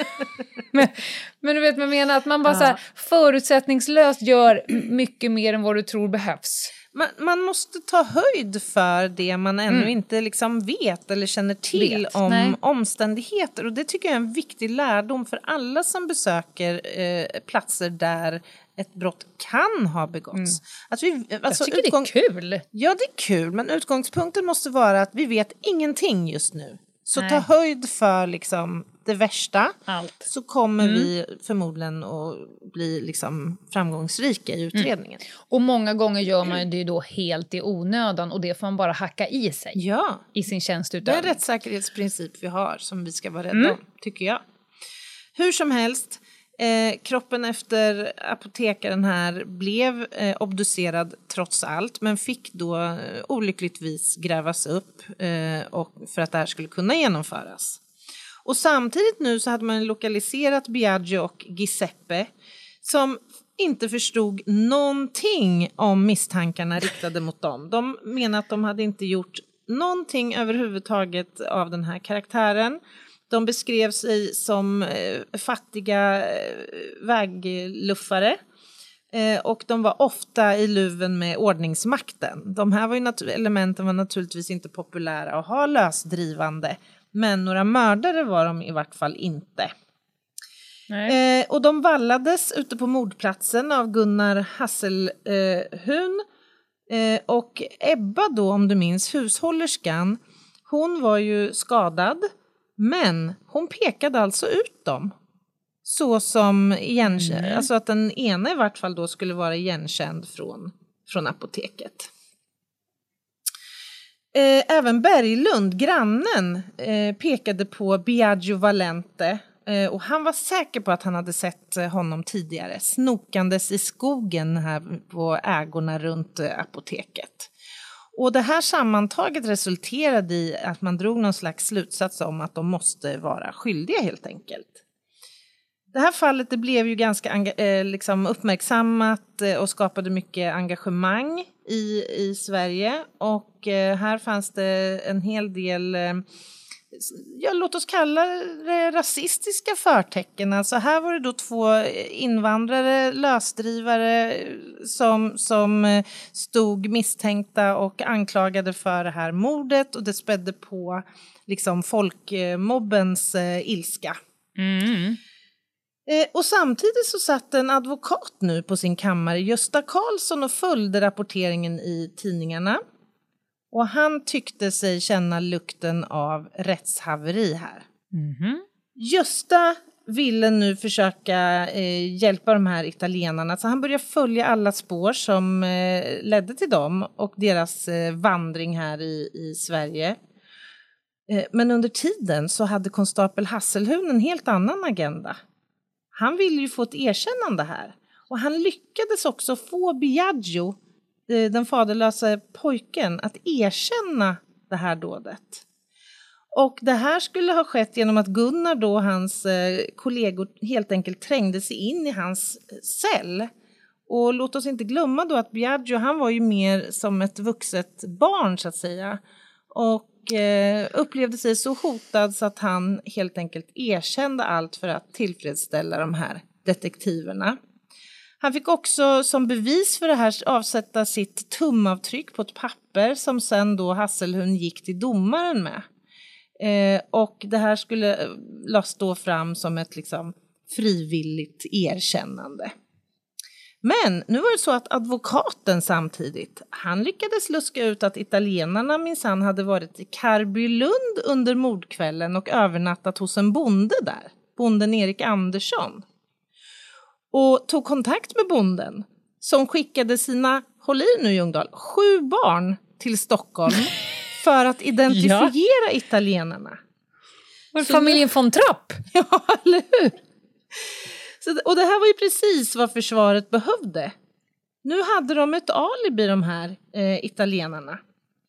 men, men du vet man menar att man bara ja. så här, förutsättningslöst gör mycket mer än vad du tror behövs. Man, man måste ta höjd för det man ännu mm. inte liksom vet eller känner till vet. om Nej. omständigheter och det tycker jag är en viktig lärdom för alla som besöker eh, platser där ett brott kan ha begåtts. Mm. Att vi, alltså, jag tycker utgång... det är kul. Ja, det är kul. Men utgångspunkten måste vara att vi vet ingenting just nu. Så Nej. ta höjd för liksom, det värsta. Allt. Så kommer mm. vi förmodligen att bli liksom, framgångsrika i utredningen. Mm. Och många gånger gör man det då helt i onödan. Och det får man bara hacka i sig. Ja. I sin tjänsteutövning. Det är en rättssäkerhetsprincip vi har som vi ska vara rädda mm. om, tycker jag. Hur som helst. Eh, kroppen efter apotekaren här blev eh, obducerad trots allt men fick då eh, olyckligtvis grävas upp eh, och för att det här skulle kunna genomföras. Och samtidigt nu så hade man lokaliserat Biagio och Giuseppe som inte förstod någonting om misstankarna riktade mot dem. De menar att de hade inte gjort någonting överhuvudtaget av den här karaktären. De beskrev sig som eh, fattiga eh, vägluffare eh, och de var ofta i luven med ordningsmakten. De här var ju natu- elementen var naturligtvis inte populära att ha lösdrivande, men några mördare var de i vart fall inte. Eh, och de vallades ute på mordplatsen av Gunnar Hasselhun eh, och Ebba då, om du minns, hushållerskan, hon var ju skadad. Men hon pekade alltså ut dem. Så som igenkänd, mm. alltså att den ena i vart fall då skulle vara igenkänd från, från apoteket. Eh, även Berglund, grannen, eh, pekade på Biagio Valente. Eh, och han var säker på att han hade sett honom tidigare. Snokandes i skogen här på ägorna runt eh, apoteket. Och det här sammantaget resulterade i att man drog någon slags slutsats om att de måste vara skyldiga helt enkelt. Det här fallet det blev ju ganska eh, liksom uppmärksammat eh, och skapade mycket engagemang i, i Sverige. Och eh, här fanns det en hel del, eh, ja, låt oss kalla det rasistiska förtecken. Alltså här var det då två invandrare, lösdrivare som, som stod misstänkta och anklagade för det här mordet. Och det spädde på liksom folkmobbens eh, ilska. Mm. Eh, och samtidigt så satt en advokat nu på sin kammare, Gösta Karlsson, och följde rapporteringen i tidningarna. Och han tyckte sig känna lukten av rättshaveri här. Mm-hmm. Gösta ville nu försöka eh, hjälpa de här italienarna. Så han började följa alla spår som eh, ledde till dem och deras eh, vandring här i, i Sverige. Eh, men under tiden så hade konstapel Hasselhun en helt annan agenda. Han ville ju få ett erkännande här. Och han lyckades också få Biagio den faderlösa pojken att erkänna det här dådet. Och det här skulle ha skett genom att Gunnar då och hans kollegor helt enkelt trängde sig in i hans cell. Och låt oss inte glömma då att Biagio, han var ju mer som ett vuxet barn så att säga. Och eh, upplevde sig så hotad så att han helt enkelt erkände allt för att tillfredsställa de här detektiverna. Han fick också som bevis för det här avsätta sitt tumavtryck på ett papper som sen då Hasselhund gick till domaren med. Eh, och det här skulle lades då fram som ett liksom frivilligt erkännande. Men nu var det så att advokaten samtidigt, han lyckades luska ut att italienarna minsann hade varit i Karbylund under mordkvällen och övernattat hos en bonde där, bonden Erik Andersson. Och tog kontakt med bonden som skickade sina, håll i nu Ljungdahl, sju barn till Stockholm för att identifiera ja. italienarna. Var familjen von Trapp? Ja, eller hur? Så, och det här var ju precis vad försvaret behövde. Nu hade de ett alibi, de här eh, italienarna.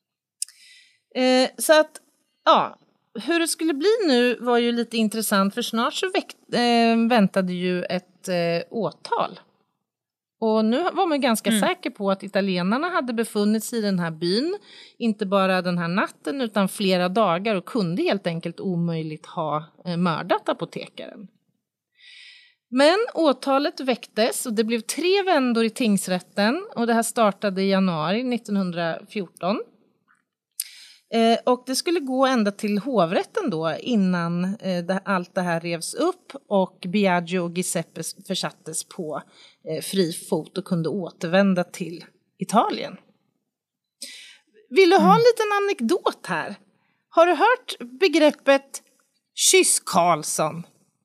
Eh, så att, ja, hur det skulle bli nu var ju lite intressant. För snart så väkt, eh, väntade ju ett eh, åtal. Och nu var man ganska mm. säker på att italienarna hade befunnit sig i den här byn. Inte bara den här natten utan flera dagar. Och kunde helt enkelt omöjligt ha eh, mördat apotekaren. Men åtalet väcktes och det blev tre vändor i tingsrätten och det här startade i januari nittonhundrafjorton. Eh, och det skulle gå ända till hovrätten då innan eh, det, allt det här revs upp och Biagio och Giuseppe försattes på eh, fri fot och kunde återvända till Italien. Vill du ha en liten anekdot här? Har du hört begreppet kyss Karlsson?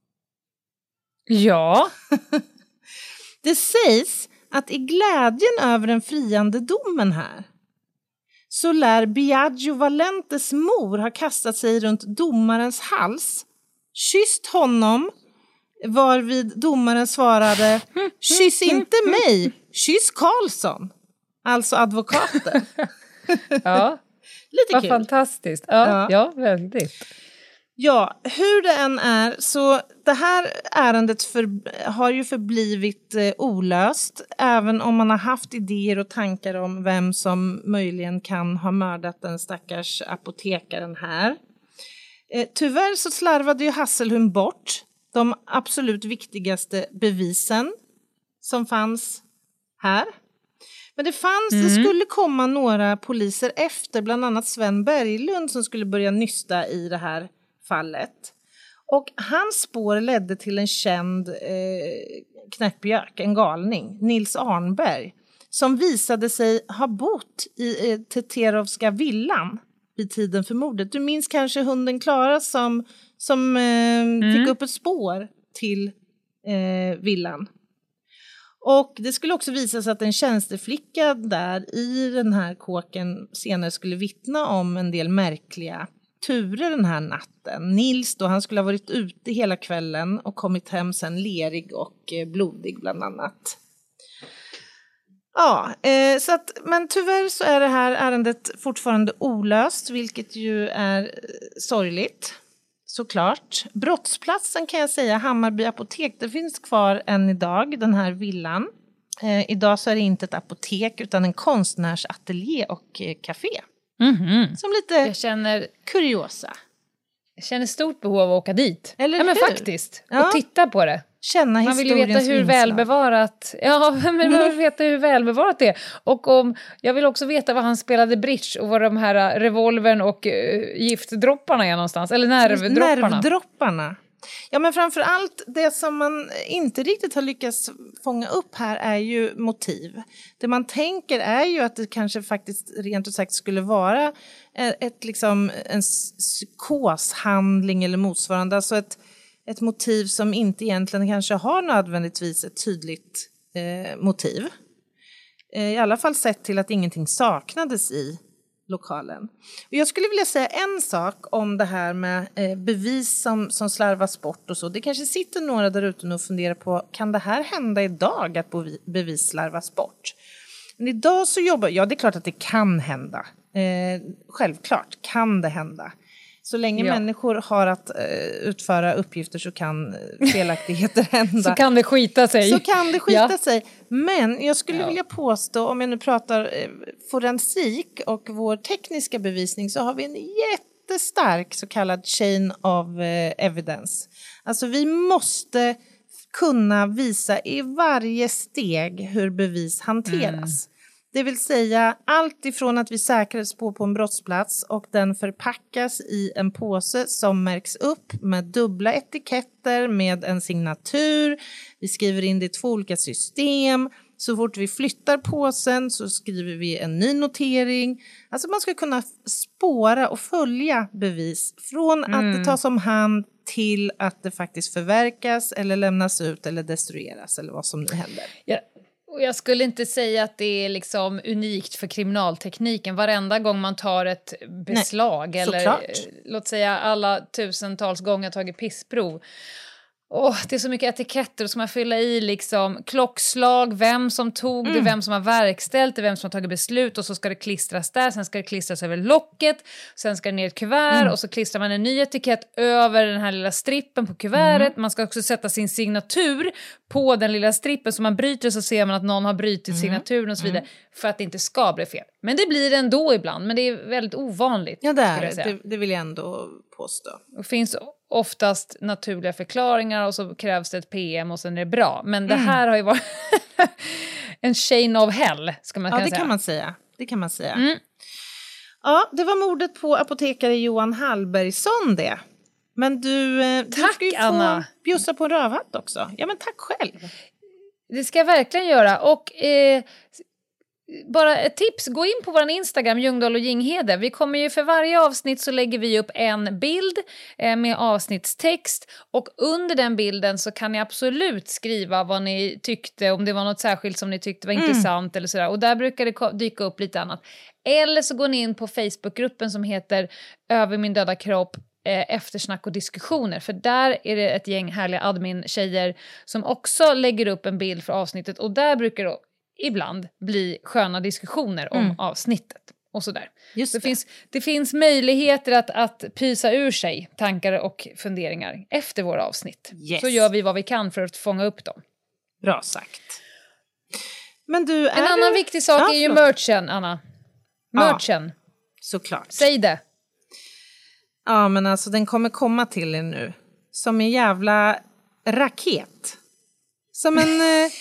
Ja. Det sägs att i glädjen över den friande domen här så lär Biagio Valentes mor ha kastat sig runt domarens hals, kysst honom, varvid domaren svarade: kyss inte mig, kyss Karlsson, alltså advokaten. Ja, lite vad kul. Fantastiskt. Ja, ja. ja, väldigt. Ja, hur det än är så det här ärendet för, har ju förblivit eh, olöst. Även om man har haft idéer och tankar om vem som möjligen kan ha mördat den stackars apotekaren här. Eh, tyvärr så slarvade ju Hasselhund bort de absolut viktigaste bevisen som fanns här. Men det fanns, mm. det skulle komma några poliser efter, bland annat Sven Berglund som skulle börja nysta i det här fallet. Och hans spår ledde till en känd eh, knäppjök, en galning, Nils Arnberg, som visade sig ha bott i eh, Teterovska villan vid tiden för mordet. Du minns kanske hunden Klara som, som eh, mm. fick upp ett spår till eh, villan. Och det skulle också visa sig att en tjänsteflicka där i den här kåken senare skulle vittna om en del märkliga turer den här natten. Nils då, han skulle ha varit ute hela kvällen och kommit hem sen lerig och blodig bland annat. Ja, eh, så att, men tyvärr så är det här ärendet fortfarande olöst, vilket ju är sorgligt, såklart. Brottsplatsen kan jag säga, Hammarby apotek, det finns kvar än idag, den här villan. Eh, idag så är det inte ett apotek utan en konstnärsateljé och eh, café. Mm-hmm. Som lite jag känner, kuriosa. Jag känner stort behov av att åka dit. Eller ja, men hur? faktiskt. Ja. Och titta på det. Känna man vill ju veta hur inslag. välbevarat. Ja, men man vill veta hur välbevarat det är. Och om, jag vill också veta var han spelade bridge och var de här revolvern och uh, giftdropparna är någonstans. Eller nervdropparna. Nervdropparna. Ja, men framför allt det som man inte riktigt har lyckats fånga upp här är ju motiv. Det man tänker är ju att det kanske faktiskt rent ut sagt skulle vara ett, liksom, en psykoshandling eller motsvarande. Alltså ett, ett motiv som inte egentligen kanske har nödvändigtvis ett tydligt eh, motiv. Eh, I alla fall sett till att ingenting saknades i lokalen. Och jag skulle vilja säga en sak om det här med eh, bevis som, som slarvas bort och så. Det kanske sitter några där ute och funderar på, kan det här hända idag att bevis slarvas bort? Men idag så jobbar, ja det är klart att det kan hända. Eh, självklart kan det hända. Så länge ja. människor har att eh, utföra uppgifter så kan felaktigheter hända. Så kan det skita sig. Så kan det skita ja. sig. Men jag skulle ja. vilja påstå, om jag nu pratar eh, forensik och vår tekniska bevisning, så har vi en jättestark så kallad chain of eh, evidence. Alltså vi måste kunna visa i varje steg hur bevis hanteras. Mm. Det vill säga allt ifrån att vi säkerhetsspår på en brottsplats och den förpackas i en påse som märks upp med dubbla etiketter med en signatur. Vi skriver in det i två olika system. Så fort vi flyttar påsen så skriver vi en ny notering. Alltså man ska kunna spåra och följa bevis från mm. att det tas om hand till att det faktiskt förverkas eller lämnas ut eller destrueras eller vad som nu händer. Ja. Och jag skulle inte säga att det är liksom unikt för kriminaltekniken. Varenda gång man tar ett beslag. Nej, eller såklart. Låt säga alla tusentals gånger tagit pissprov. Oh, det är så mycket etiketter och så man fylla i liksom klockslag, vem som tog mm. det, vem som har verkställt det, vem som har tagit beslut, och så ska det klistras där, sen ska det klistras över locket, sen ska det ner ett kuvert mm. och så klistrar man en ny etikett över den här lilla strippen på kuvertet. Mm. Man ska också sätta sin signatur på den lilla strippen, så man bryter så ser man att någon har brutit mm. signaturen och så vidare, mm. för att det inte ska bli fel. Men det blir det ändå ibland, men det är väldigt ovanligt. Ja, det, är, det, det vill jag ändå påstå. Det finns oftast naturliga förklaringar och så krävs det ett P M och sen är det bra. Men det här mm. har ju varit en chain of hell, ska man ja, kunna det säga. Kan man säga. Det kan man säga. Mm. Ja, det var mordet på apotekare Johan Hallbergsson det. Men du, eh, tack, du ska ju få Anna. bjussa på en rövhatt också. Ja, men tack själv. Det ska jag verkligen göra. Och eh, bara ett tips, gå in på vår Instagram, Ljungdahl och Ginghede. Vi kommer ju för varje avsnitt så lägger vi upp en bild eh, med avsnittstext. Och under den bilden så kan ni absolut skriva vad ni tyckte, om det var något särskilt som ni tyckte var mm. intressant eller sådär. Och där brukar det dyka upp lite annat. Eller så går ni in på Facebookgruppen som heter Över min döda kropp, eh, eftersnack och diskussioner. För där är det ett gäng härliga admin-tjejer som också lägger upp en bild för avsnittet. Och där brukar det ibland bli sköna diskussioner om mm. avsnittet och sådär. Just det. Det, finns, det finns möjligheter att, att pysa ur sig tankar och funderingar efter våra avsnitt. Yes. Så gör vi vad vi kan för att fånga upp dem. Bra sagt. Men du, är en annan du... viktig sak ja, är ju förlåt. merchen, Anna. Merchen. Ja, såklart. Säg det. Ja, men alltså den kommer komma till er nu. Som en jävla raket. Som en...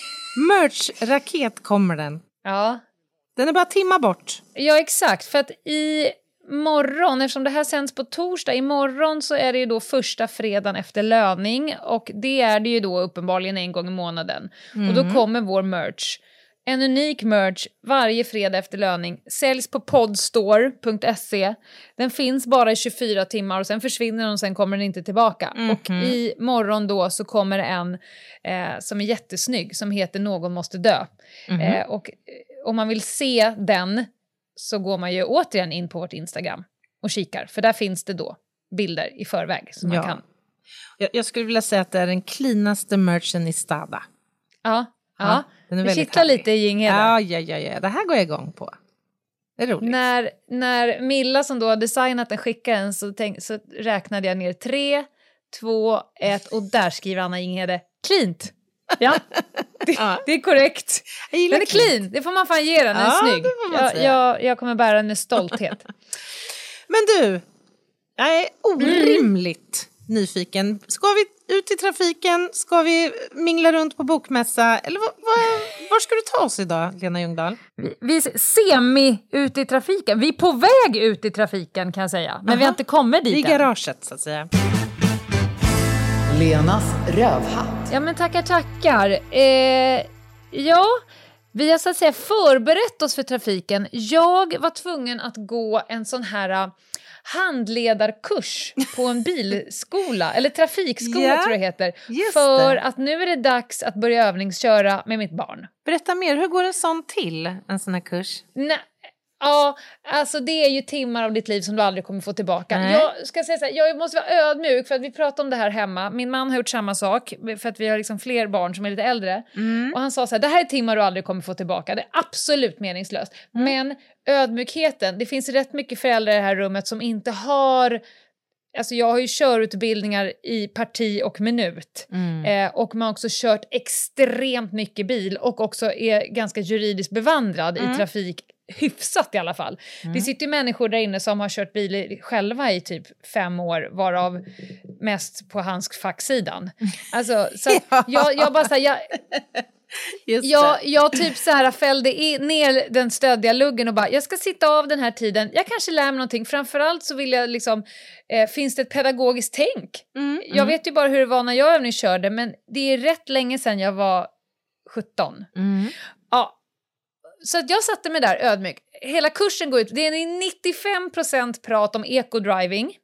merch-raket kommer den. Ja. Den är bara timmar bort. Ja, exakt. För att i morgon, eftersom det här sänds på torsdag, imorgon så är det ju då första fredagen efter löning. Och det är det ju då uppenbarligen en gång i månaden. Mm. Och då kommer vår merch. En unik merch varje fredag efter löning. Säljs på podstore punkt se. Den finns bara i tjugofyra timmar och sen försvinner den och sen kommer den inte tillbaka. Mm-hmm. Och i morgon då så kommer en eh, som är jättesnygg som heter Någon måste dö. Mm-hmm. Eh, och eh, om man vill se den så går man ju återigen in på vårt Instagram och kikar. För där finns det då bilder i förväg som man ja. kan. Jag, jag skulle vilja säga att det är den cleanaste merchen i Stada. Ja. Ja, vi kittlar lite i Ginghede. Ja, ja, ja, ja, det här går jag igång på. Det är roligt. När, när Milla som då har designat den skickade den så, tänk, så räknade jag ner tre, två, ett och där skriver Anna Ginghede cleant. Ja, det, ja. det är korrekt. Den är clean, clean, det får man fan ge den, den är ja, snygg. Jag, jag, jag kommer bära den med stolthet. Men du, jag är orimligt mm. nyfiken. Ska vi ut i trafiken? Ska vi mingla runt på bokmässa? Eller var, var, var ska du ta oss idag, Lena Ljungdahl? Vi, vi är semi ute i trafiken. Vi är på väg ut i trafiken kan jag säga. Men Aha. vi har inte kommit dit än. I garaget så att säga. Lenas rövhatt. Ja men tackar, tackar. Eh, ja, vi har så att säga förberett oss för trafiken. Jag var tvungen att gå en sån här handledarkurs på en bilskola eller trafikskola yeah, tror jag heter för det. Att nu är det dags att börja övningsköra med mitt barn. Berätta mer, hur går en sån till, en sån här kurs? Nej, Ja, alltså det är ju timmar av ditt liv som du aldrig kommer få tillbaka. Nej. Jag ska säga så här, jag måste vara ödmjuk för att vi pratar om det här hemma. Min man har gjort samma sak för att vi har liksom fler barn som är lite äldre. Mm. Och han sa så här, det här är timmar du aldrig kommer få tillbaka. Det är absolut meningslöst. Mm. Men ödmjukheten, det finns rätt mycket föräldrar i det här rummet som inte har... Alltså jag har ju körutbildningar i parti och minut. Mm. Eh, och man har också kört extremt mycket bil och också är ganska juridiskt bevandrad Mm. i trafik. Hyfsat i alla fall. Mm. Det sitter ju människor där inne som har kört bil själva i typ fem år, varav mest på handskfacksidan. Alltså, så att Ja. jag, jag bara så här, jag, Just jag, det. jag typ så här fällde i, ner den stöddiga luggen och bara, jag ska sitta av den här tiden. Jag kanske lär mig någonting. Framförallt så vill jag liksom, eh, finns det ett pedagogiskt tänk? Mm. Jag vet ju bara hur det var när jag övningskörde, men det är rätt länge sedan jag var sjutton. Mm. Ja. Så att jag satte mig där ödmjuk. Hela kursen går ut, det är nittiofem procent prat om eco-driving.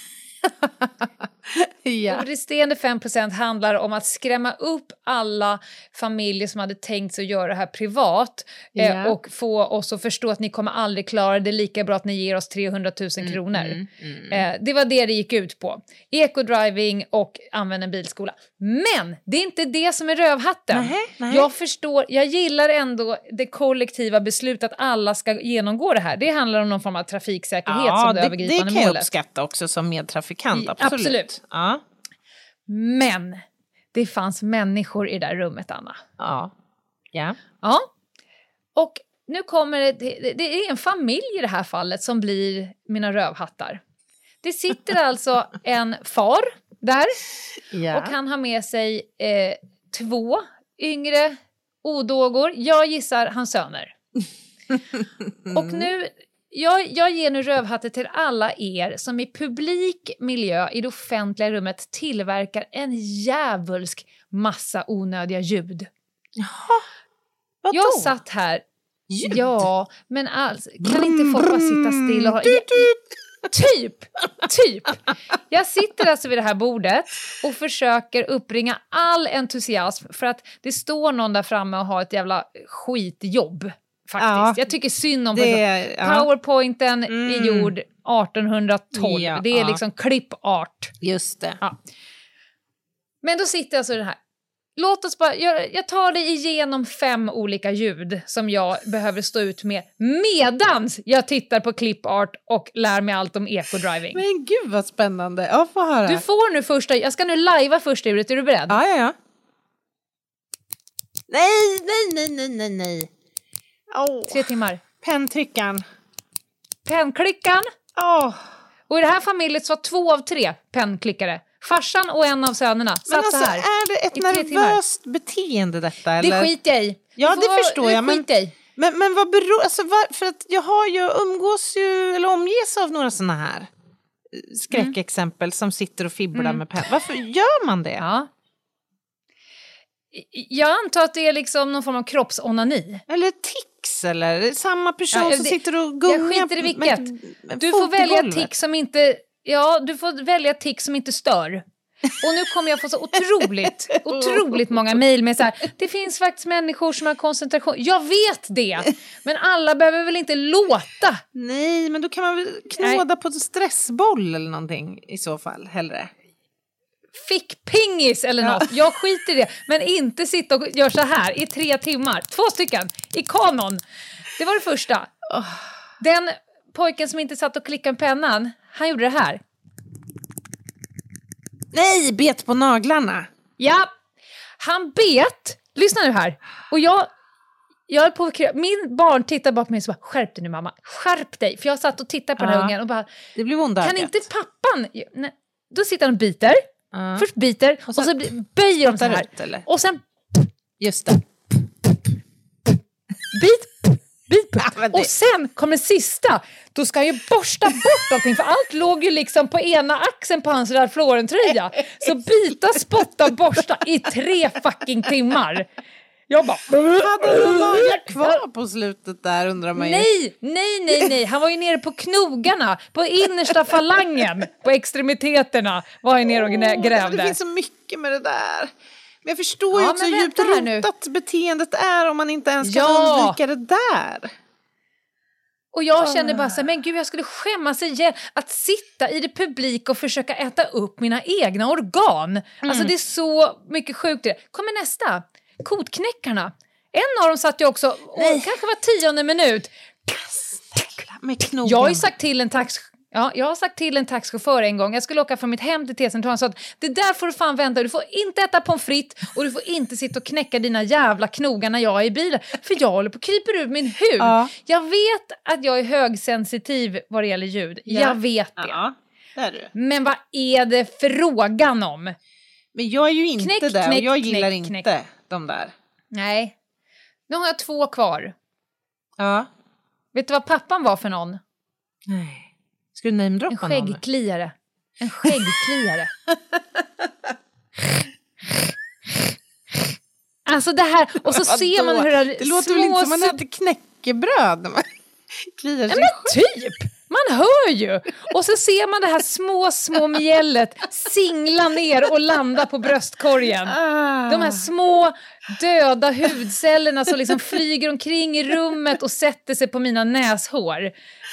Ja. Och resterande fem procent handlar om att skrämma upp alla familjer som hade tänkt sig att göra det här privat. Eh, Ja. och få oss att förstå att ni kommer aldrig klara det, lika bra att ni ger oss trehundratusen kronor. Mm, mm. Eh, det var det det gick ut på. Eco-driving och använd en bilskola. Men det är inte det som är rövhatten. Nähä, nähä. Jag förstår, jag gillar ändå det kollektiva beslutet att alla ska genomgå det här. Det handlar om någon form av trafiksäkerhet Ja, som det, det, det övergripande kan jag målet. uppskatta också som medtrafikant, I- absolut. absolut. Ja. Men det fanns människor i det där rummet, Anna. Ja. Ja. Ja. Och nu kommer det, det, det är en familj i det här fallet som blir mina rövhattar. Det sitter alltså en far där Ja. och han har med sig eh, två yngre odågor. Jag gissar hans söner. Och nu, jag, jag ger nu rövhattar till alla er som i publik miljö i det offentliga rummet tillverkar en djävulsk massa onödiga ljud. Jaha. Vadå? Jag satt här, Ljud? ja, men alltså, kan inte folk bara sitta still och ha... Tut, tut. Typ, typ. Jag sitter alltså vid det här bordet och försöker uppringa all entusiasm för att det står någon där framme och har ett jävla skitjobb. Faktiskt. Ja, jag tycker synd om det personen. är- ja. Powerpointen Mm. är gjord artonhundratolv. Ja, det är ja. liksom klippart. Just det. Ja. Men då sitter alltså det här. Låt oss bara, jag, jag tar dig igenom fem olika ljud som jag behöver stå ut med medans jag tittar på clipart och lär mig allt om eco-driving. Men gud vad spännande. Ja, få höra. Du får nu första, jag ska nu lajva första ljudet, är du beredd? Ja, ja, ja. Nej, nej, nej, nej, nej, nej. Åh. Tre timmar. Penntryckaren. Pennklickan. Åh. Och i det här familjet så var två av tre pennklickare. Farsan och en av sönerna Men satt alltså, så här. är det ett i tre timmar. nervöst beteende detta? Det Eller? skiter jag i. Ja, Du det får- förstår det jag, men- skiter jag i. Men, men vad beror... Alltså, var, för att jag har ju umgås ju, eller omges av några såna här eh, skräckexempel som sitter och fibblar Mm. med penn. Varför gör man det? Ja. Jag antar att det är liksom någon form av kroppsonani. Eller tics, eller samma person Ja, som det- sitter och gungar jag skiter i med- vilket. med- med Du fot får i välja golvet. tick som inte... Ja, du får välja tick som inte stör. Och nu kommer jag få så otroligt, otroligt många mejl med så här. Det finns faktiskt människor som har koncentration. Jag vet det! Men alla behöver väl inte låta? Nej, men då kan man väl knåda på en stressboll eller någonting i så fall, hellre. Fick pingis eller något. Jag skiter i det. Men inte sitta och göra så här i tre timmar. Två stycken i kanon. Det var det första. Den pojken som inte satt och klickade med pennan, han gjorde det här. Nej, bet på naglarna. Ja, han bet. Lyssna nu här. Och jag, jag är på, min barn tittar bakom mig och så bara, skärp dig nu mamma. Skärp dig. För jag satt och tittade på den här Ja. ungen och bara, Det blev onda kan ögat. inte pappan... Nej. Då sitter han och biter. Ja. Först biter och, Och så, sen bli- böjer de så spottar här. ut, eller? Och sen Just det. bit, bit. Ja, men det- Och sen kommer sista. Då ska han ju borsta bort allting. För allt låg ju liksom på ena axeln på hans Ralph Lauren-tröja. Så bita, spotta, borsta i tre fucking timmar. Jag bara... Hade de naglar kvar på slutet där, undrar man ju. Nej, nej, nej, nej. Han var ju nere på knogarna, på innersta falangen, på extremiteterna var han nere och gnä- Åh, grävde. Det finns så mycket med det där. Men jag förstår ju Ja, också men hur djupt vänta här nu. rotat beteendet är om man inte ens kan Ja. undvika det där. Och jag kände bara så här, men gud jag skulle skämmas igen att sitta i det publik och försöka äta upp mina egna organ. Mm. Alltså det är så mycket sjukt det. Kommer nästa. Kotknäckarna. En av dem satt ju också, och kanske var tionde minut. Med knogen. Jag har ju sagt till en tax... Ja, jag har sagt till en taxichaufför en gång. Jag skulle åka från mitt hem till T-centralen. Så att det där får du fan vänta. Du får inte äta pommes frites. Och du får inte sitta och knäcka dina jävla knogar när jag är i bilen. För jag håller på att krypa ur min hud. Ja. Jag vet att jag är högsensitiv vad det gäller ljud. Ja. Jag vet det. Ja, det är du. Men vad är det frågan om? Men jag är ju inte knäck, där. Knäck, och jag gillar knäck, inte knäck. de där. Nej. Nu har jag två kvar. Ja. Vet du vad pappan var för någon? Nej. Ska du namedroppa någon? En skäggkliare. En skäggkliare. Alltså det här, och så ser man hur det, det låter små... väl inte som man äter knäckebröd när man kliar sig. Ja, men typ! Man hör ju! Och så ser man det här små, små mjället singla ner och landa på bröstkorgen. Ah. De här små döda hudcellerna som liksom flyger omkring i rummet och sätter sig på mina näshår.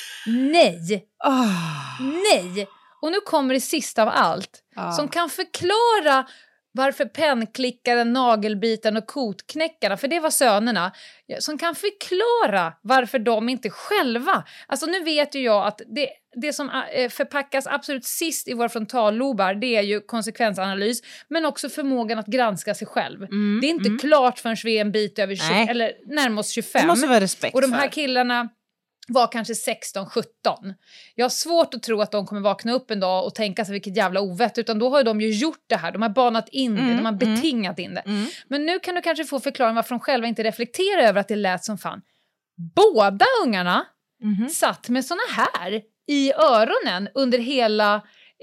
Nej! Oh. Nej! Och nu kommer det sista av allt. Oh. Som kan förklara varför pennklickaren, nagelbiten och kotknäckarna, för det var sönerna, som kan förklara varför de inte själva... Alltså nu vet ju jag att det, det som förpackas absolut sist i våra frontallobar, det är ju konsekvensanalys, men också förmågan att granska sig själv. Mm, det är inte mm. klart förrän vi är en bit över tjugo, eller närmast tjugofem. Det måste vara respekt. Och de här för. killarna var kanske sexton sjutton. Jag har svårt att tro att de kommer vakna upp en dag och tänka sig vilket jävla ovett, utan då har de ju gjort det här. De har banat in mm, det, de har betingat mm, in det. Mm. Men nu kan du kanske få förklara varför de själva inte reflekterar över att det lät som fan. Båda ungarna mm. satt med såna här i öronen under hela,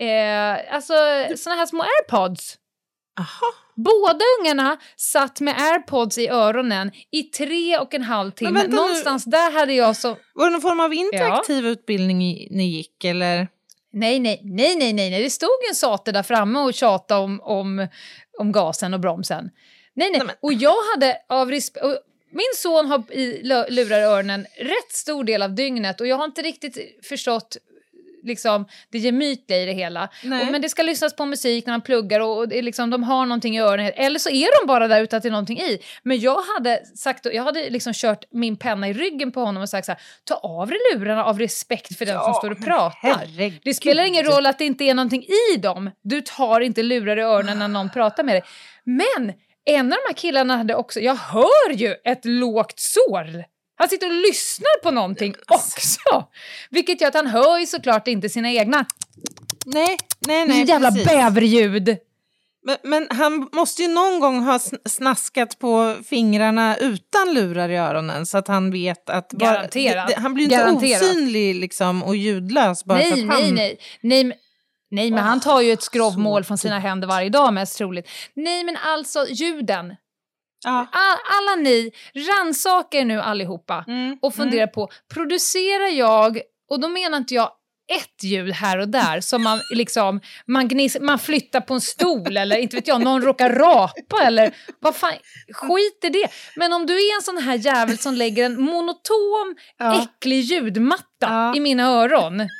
eh, alltså såna här små AirPods. Aha. Båda ungarna satt med AirPods i öronen i tre och en halv timme. Någonstans nu. Där hade jag så... Var det någon form av interaktiv ja. utbildning i, ni gick, eller? Nej, nej, nej, nej, nej, nej. Det stod en sate där framme och tjatade om, om, om gasen och bromsen. Nej, nej. nej och jag hade av respekt... Min son har i lurar i öronen rätt stor del av dygnet och jag har inte riktigt förstått... Liksom, det gemytliga i det hela. Och, men det ska lyssnas på musik när man pluggar och, och det är liksom, de har någonting i öronen. Eller så är de bara där utan att det är någonting i. Men jag hade sagt, jag hade liksom kört min penna i ryggen på honom och sagt så här: ta av dig lurarna av respekt för den ja, som står och pratar. Herregud. Det spelar ingen roll att det inte är någonting i dem. Du tar inte lurar i öronen när någon pratar med dig. Men en av de här killarna hade också, jag hör ju ett lågt sorl. Han sitter och lyssnar på någonting också. Vilket gör att han hör ju såklart inte sina egna. Nej, nej, nej. Jävla precis. Bäverljud. Men, men han måste ju någon gång ha snaskat på fingrarna utan lurar i öronen. Så att han vet att... Garanterat. Bara, det, han blir ju inte osynlig liksom, och ljudlös. Bara nej, för att han... nej, nej, nej. Nej, nej men oh, han tar ju ett skrovmål från sina händer varje dag mest troligt. Nej, men alltså ljuden... Ja. Alla ni ransaker nu allihopa mm, och funderar mm. på, producerar jag, och då menar inte jag ett ljud här och där som man liksom man, gniss, man flyttar på en stol eller inte vet jag, någon råkar rapa eller vad fan, skit i det. Men om du är en sån här jävel som lägger en monoton ja. äcklig ljudmatta ja. i mina öron,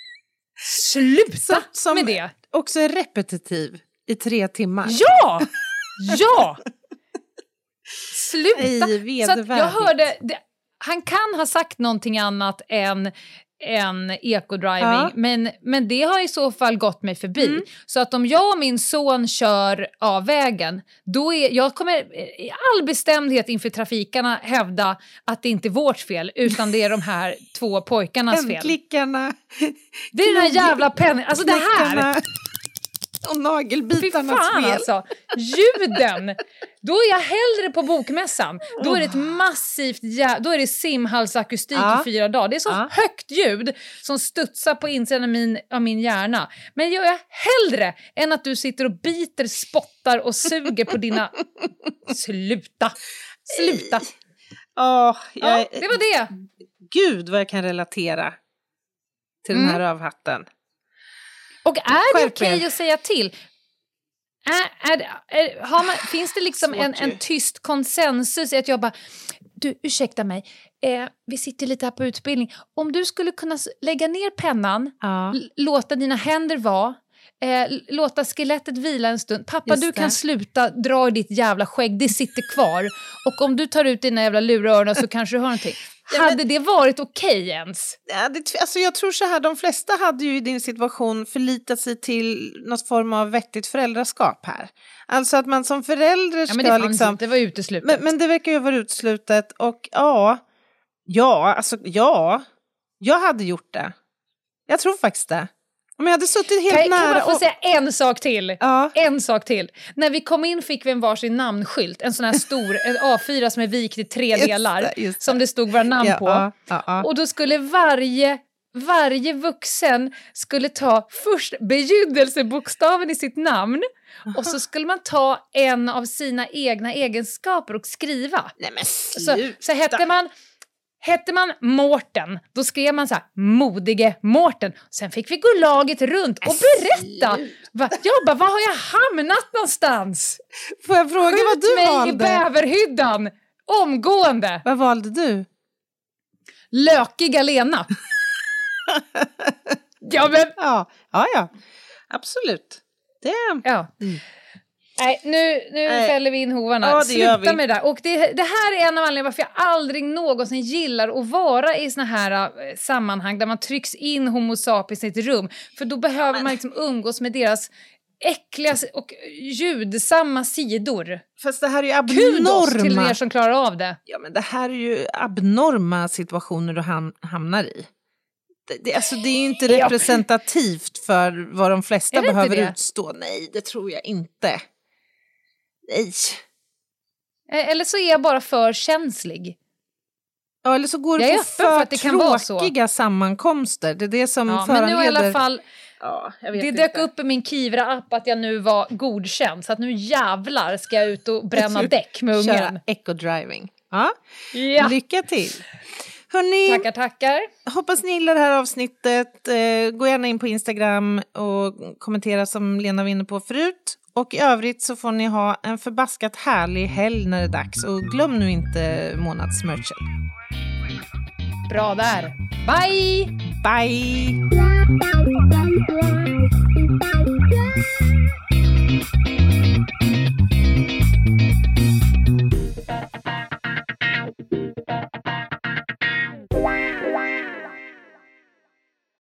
sluta som, som med det. Också är repetitiv i tre timmar. Ja! Ja! Sluta! Så att jag hörde, det, han kan ha sagt någonting annat än, än eco-driving, ja. men, men det har i så fall gått mig förbi. Mm. Så att om jag och min son kör av vägen, då är, jag kommer i all bestämdhet inför trafikarna hävda att det inte är vårt fel, utan det är de här två pojkarnas fel. Klickarna. Det är den här jävla pennan, alltså det här... Och nagelbitarnas Fy fan, fel. Alltså. Ljuden. Då är jag hellre på bokmässan. Då är det ett massivt, ja, då är det simhalsakustik ja. i fyra dagar. Det är så ja. högt ljud som studsar på insidan av min, av min hjärna. Men gör jag hellre än att du sitter och biter, spottar och suger på dina... Sluta. Sluta. Oh, jag... ja, det var det. Gud vad jag kan relatera till mm. den här rövhatten. Och är det okej okay att säga till? Är, är, är, har man, finns det liksom en, en tyst konsensus i att jag bara, du, ursäkta mig. Eh, vi sitter lite här på utbildning. Om du skulle kunna lägga ner pennan, Ja. l- låta dina händer vara, eh, låta skelettet vila en stund. Pappa, Just du det. kan sluta dra i ditt jävla skägg, det sitter kvar. Och om du tar ut dina jävla luröron så kanske du hör någonting. Ja, men- Hade det varit okej ens? Ja, det, alltså jag tror så här, de flesta hade ju i din situation förlitat sig till något form av vettigt föräldraskap här. Alltså att man som förälder Ja, ska men det fanns liksom... inte, det var uteslutet. Men, men det verkar ju vara utslutet och ja, ja, alltså ja, jag hade gjort det. Jag tror faktiskt det. Om jag hade suttit helt kan, kan nära jag bara få och... säga en sak till? Ja. En sak till. När vi kom in fick vi en varsin namnskylt. En sån här stor, en A fyra som är vikt i tre Just delar. det, just det. Som det stod våra namn Ja, på. ja, ja, ja. Och då skulle varje, varje vuxen skulle ta först begynnelsebokstaven i sitt namn. Och så skulle man ta en av sina egna egenskaper och skriva. Nej men Så, sluta. så hette man... Hette man Mårten, då skrev man så här, modige Mårten. Sen fick vi gå laget runt och berätta. Va, jag bara, var har jag hamnat någonstans? Får jag fråga Skjut vad du mig valde? i bäverhyddan, omgående. Vad valde du? Lökiga Lena. ja, men... Ja, ja, ja. Absolut. Det... Ja. Mm. Nej, nu, nu Nej. fäller vi in hovarna. Ja, det gör Sluta vi. med det där. Och det, det här är en av anledningarna varför jag aldrig någonsin gillar att vara i såna här äh, sammanhang där man trycks in homo sapiens i ett rum. För då behöver men- man liksom umgås med deras äckliga och ljudsamma sidor. Fast det här är ju Kudos till abnorma... er som klarar av det. Ja, men det här är ju abnorma situationer du ham- hamnar i. Det, det, alltså, det är ju inte Ja. representativt för vad de flesta Är det inte behöver det? utstå. Nej, det tror jag inte. Nej. Eh, Eller så är jag bara för känslig. Ja, eller så går det Jag är på öppen för för att det kan vara så. tråkiga sammankomster. Det är det som Ja, men föranleder... nu i alla fall, Ja, jag vet det inte. dök upp i min Kivra-app att jag nu var godkänd. Så att nu jävlar ska jag ut och bränna däck med Köra ungen. eco-driving. Ja. Ja. Lycka till. Hörrni, Tackar, tackar. hoppas ni gillar det här avsnittet. Eh, gå gärna in på Instagram och kommentera som Lena var inne på förut. Och i övrigt så får ni ha en förbaskat härlig helg när det är dags. Och glöm nu inte månadsmerchen. Bra där. Bye! Bye!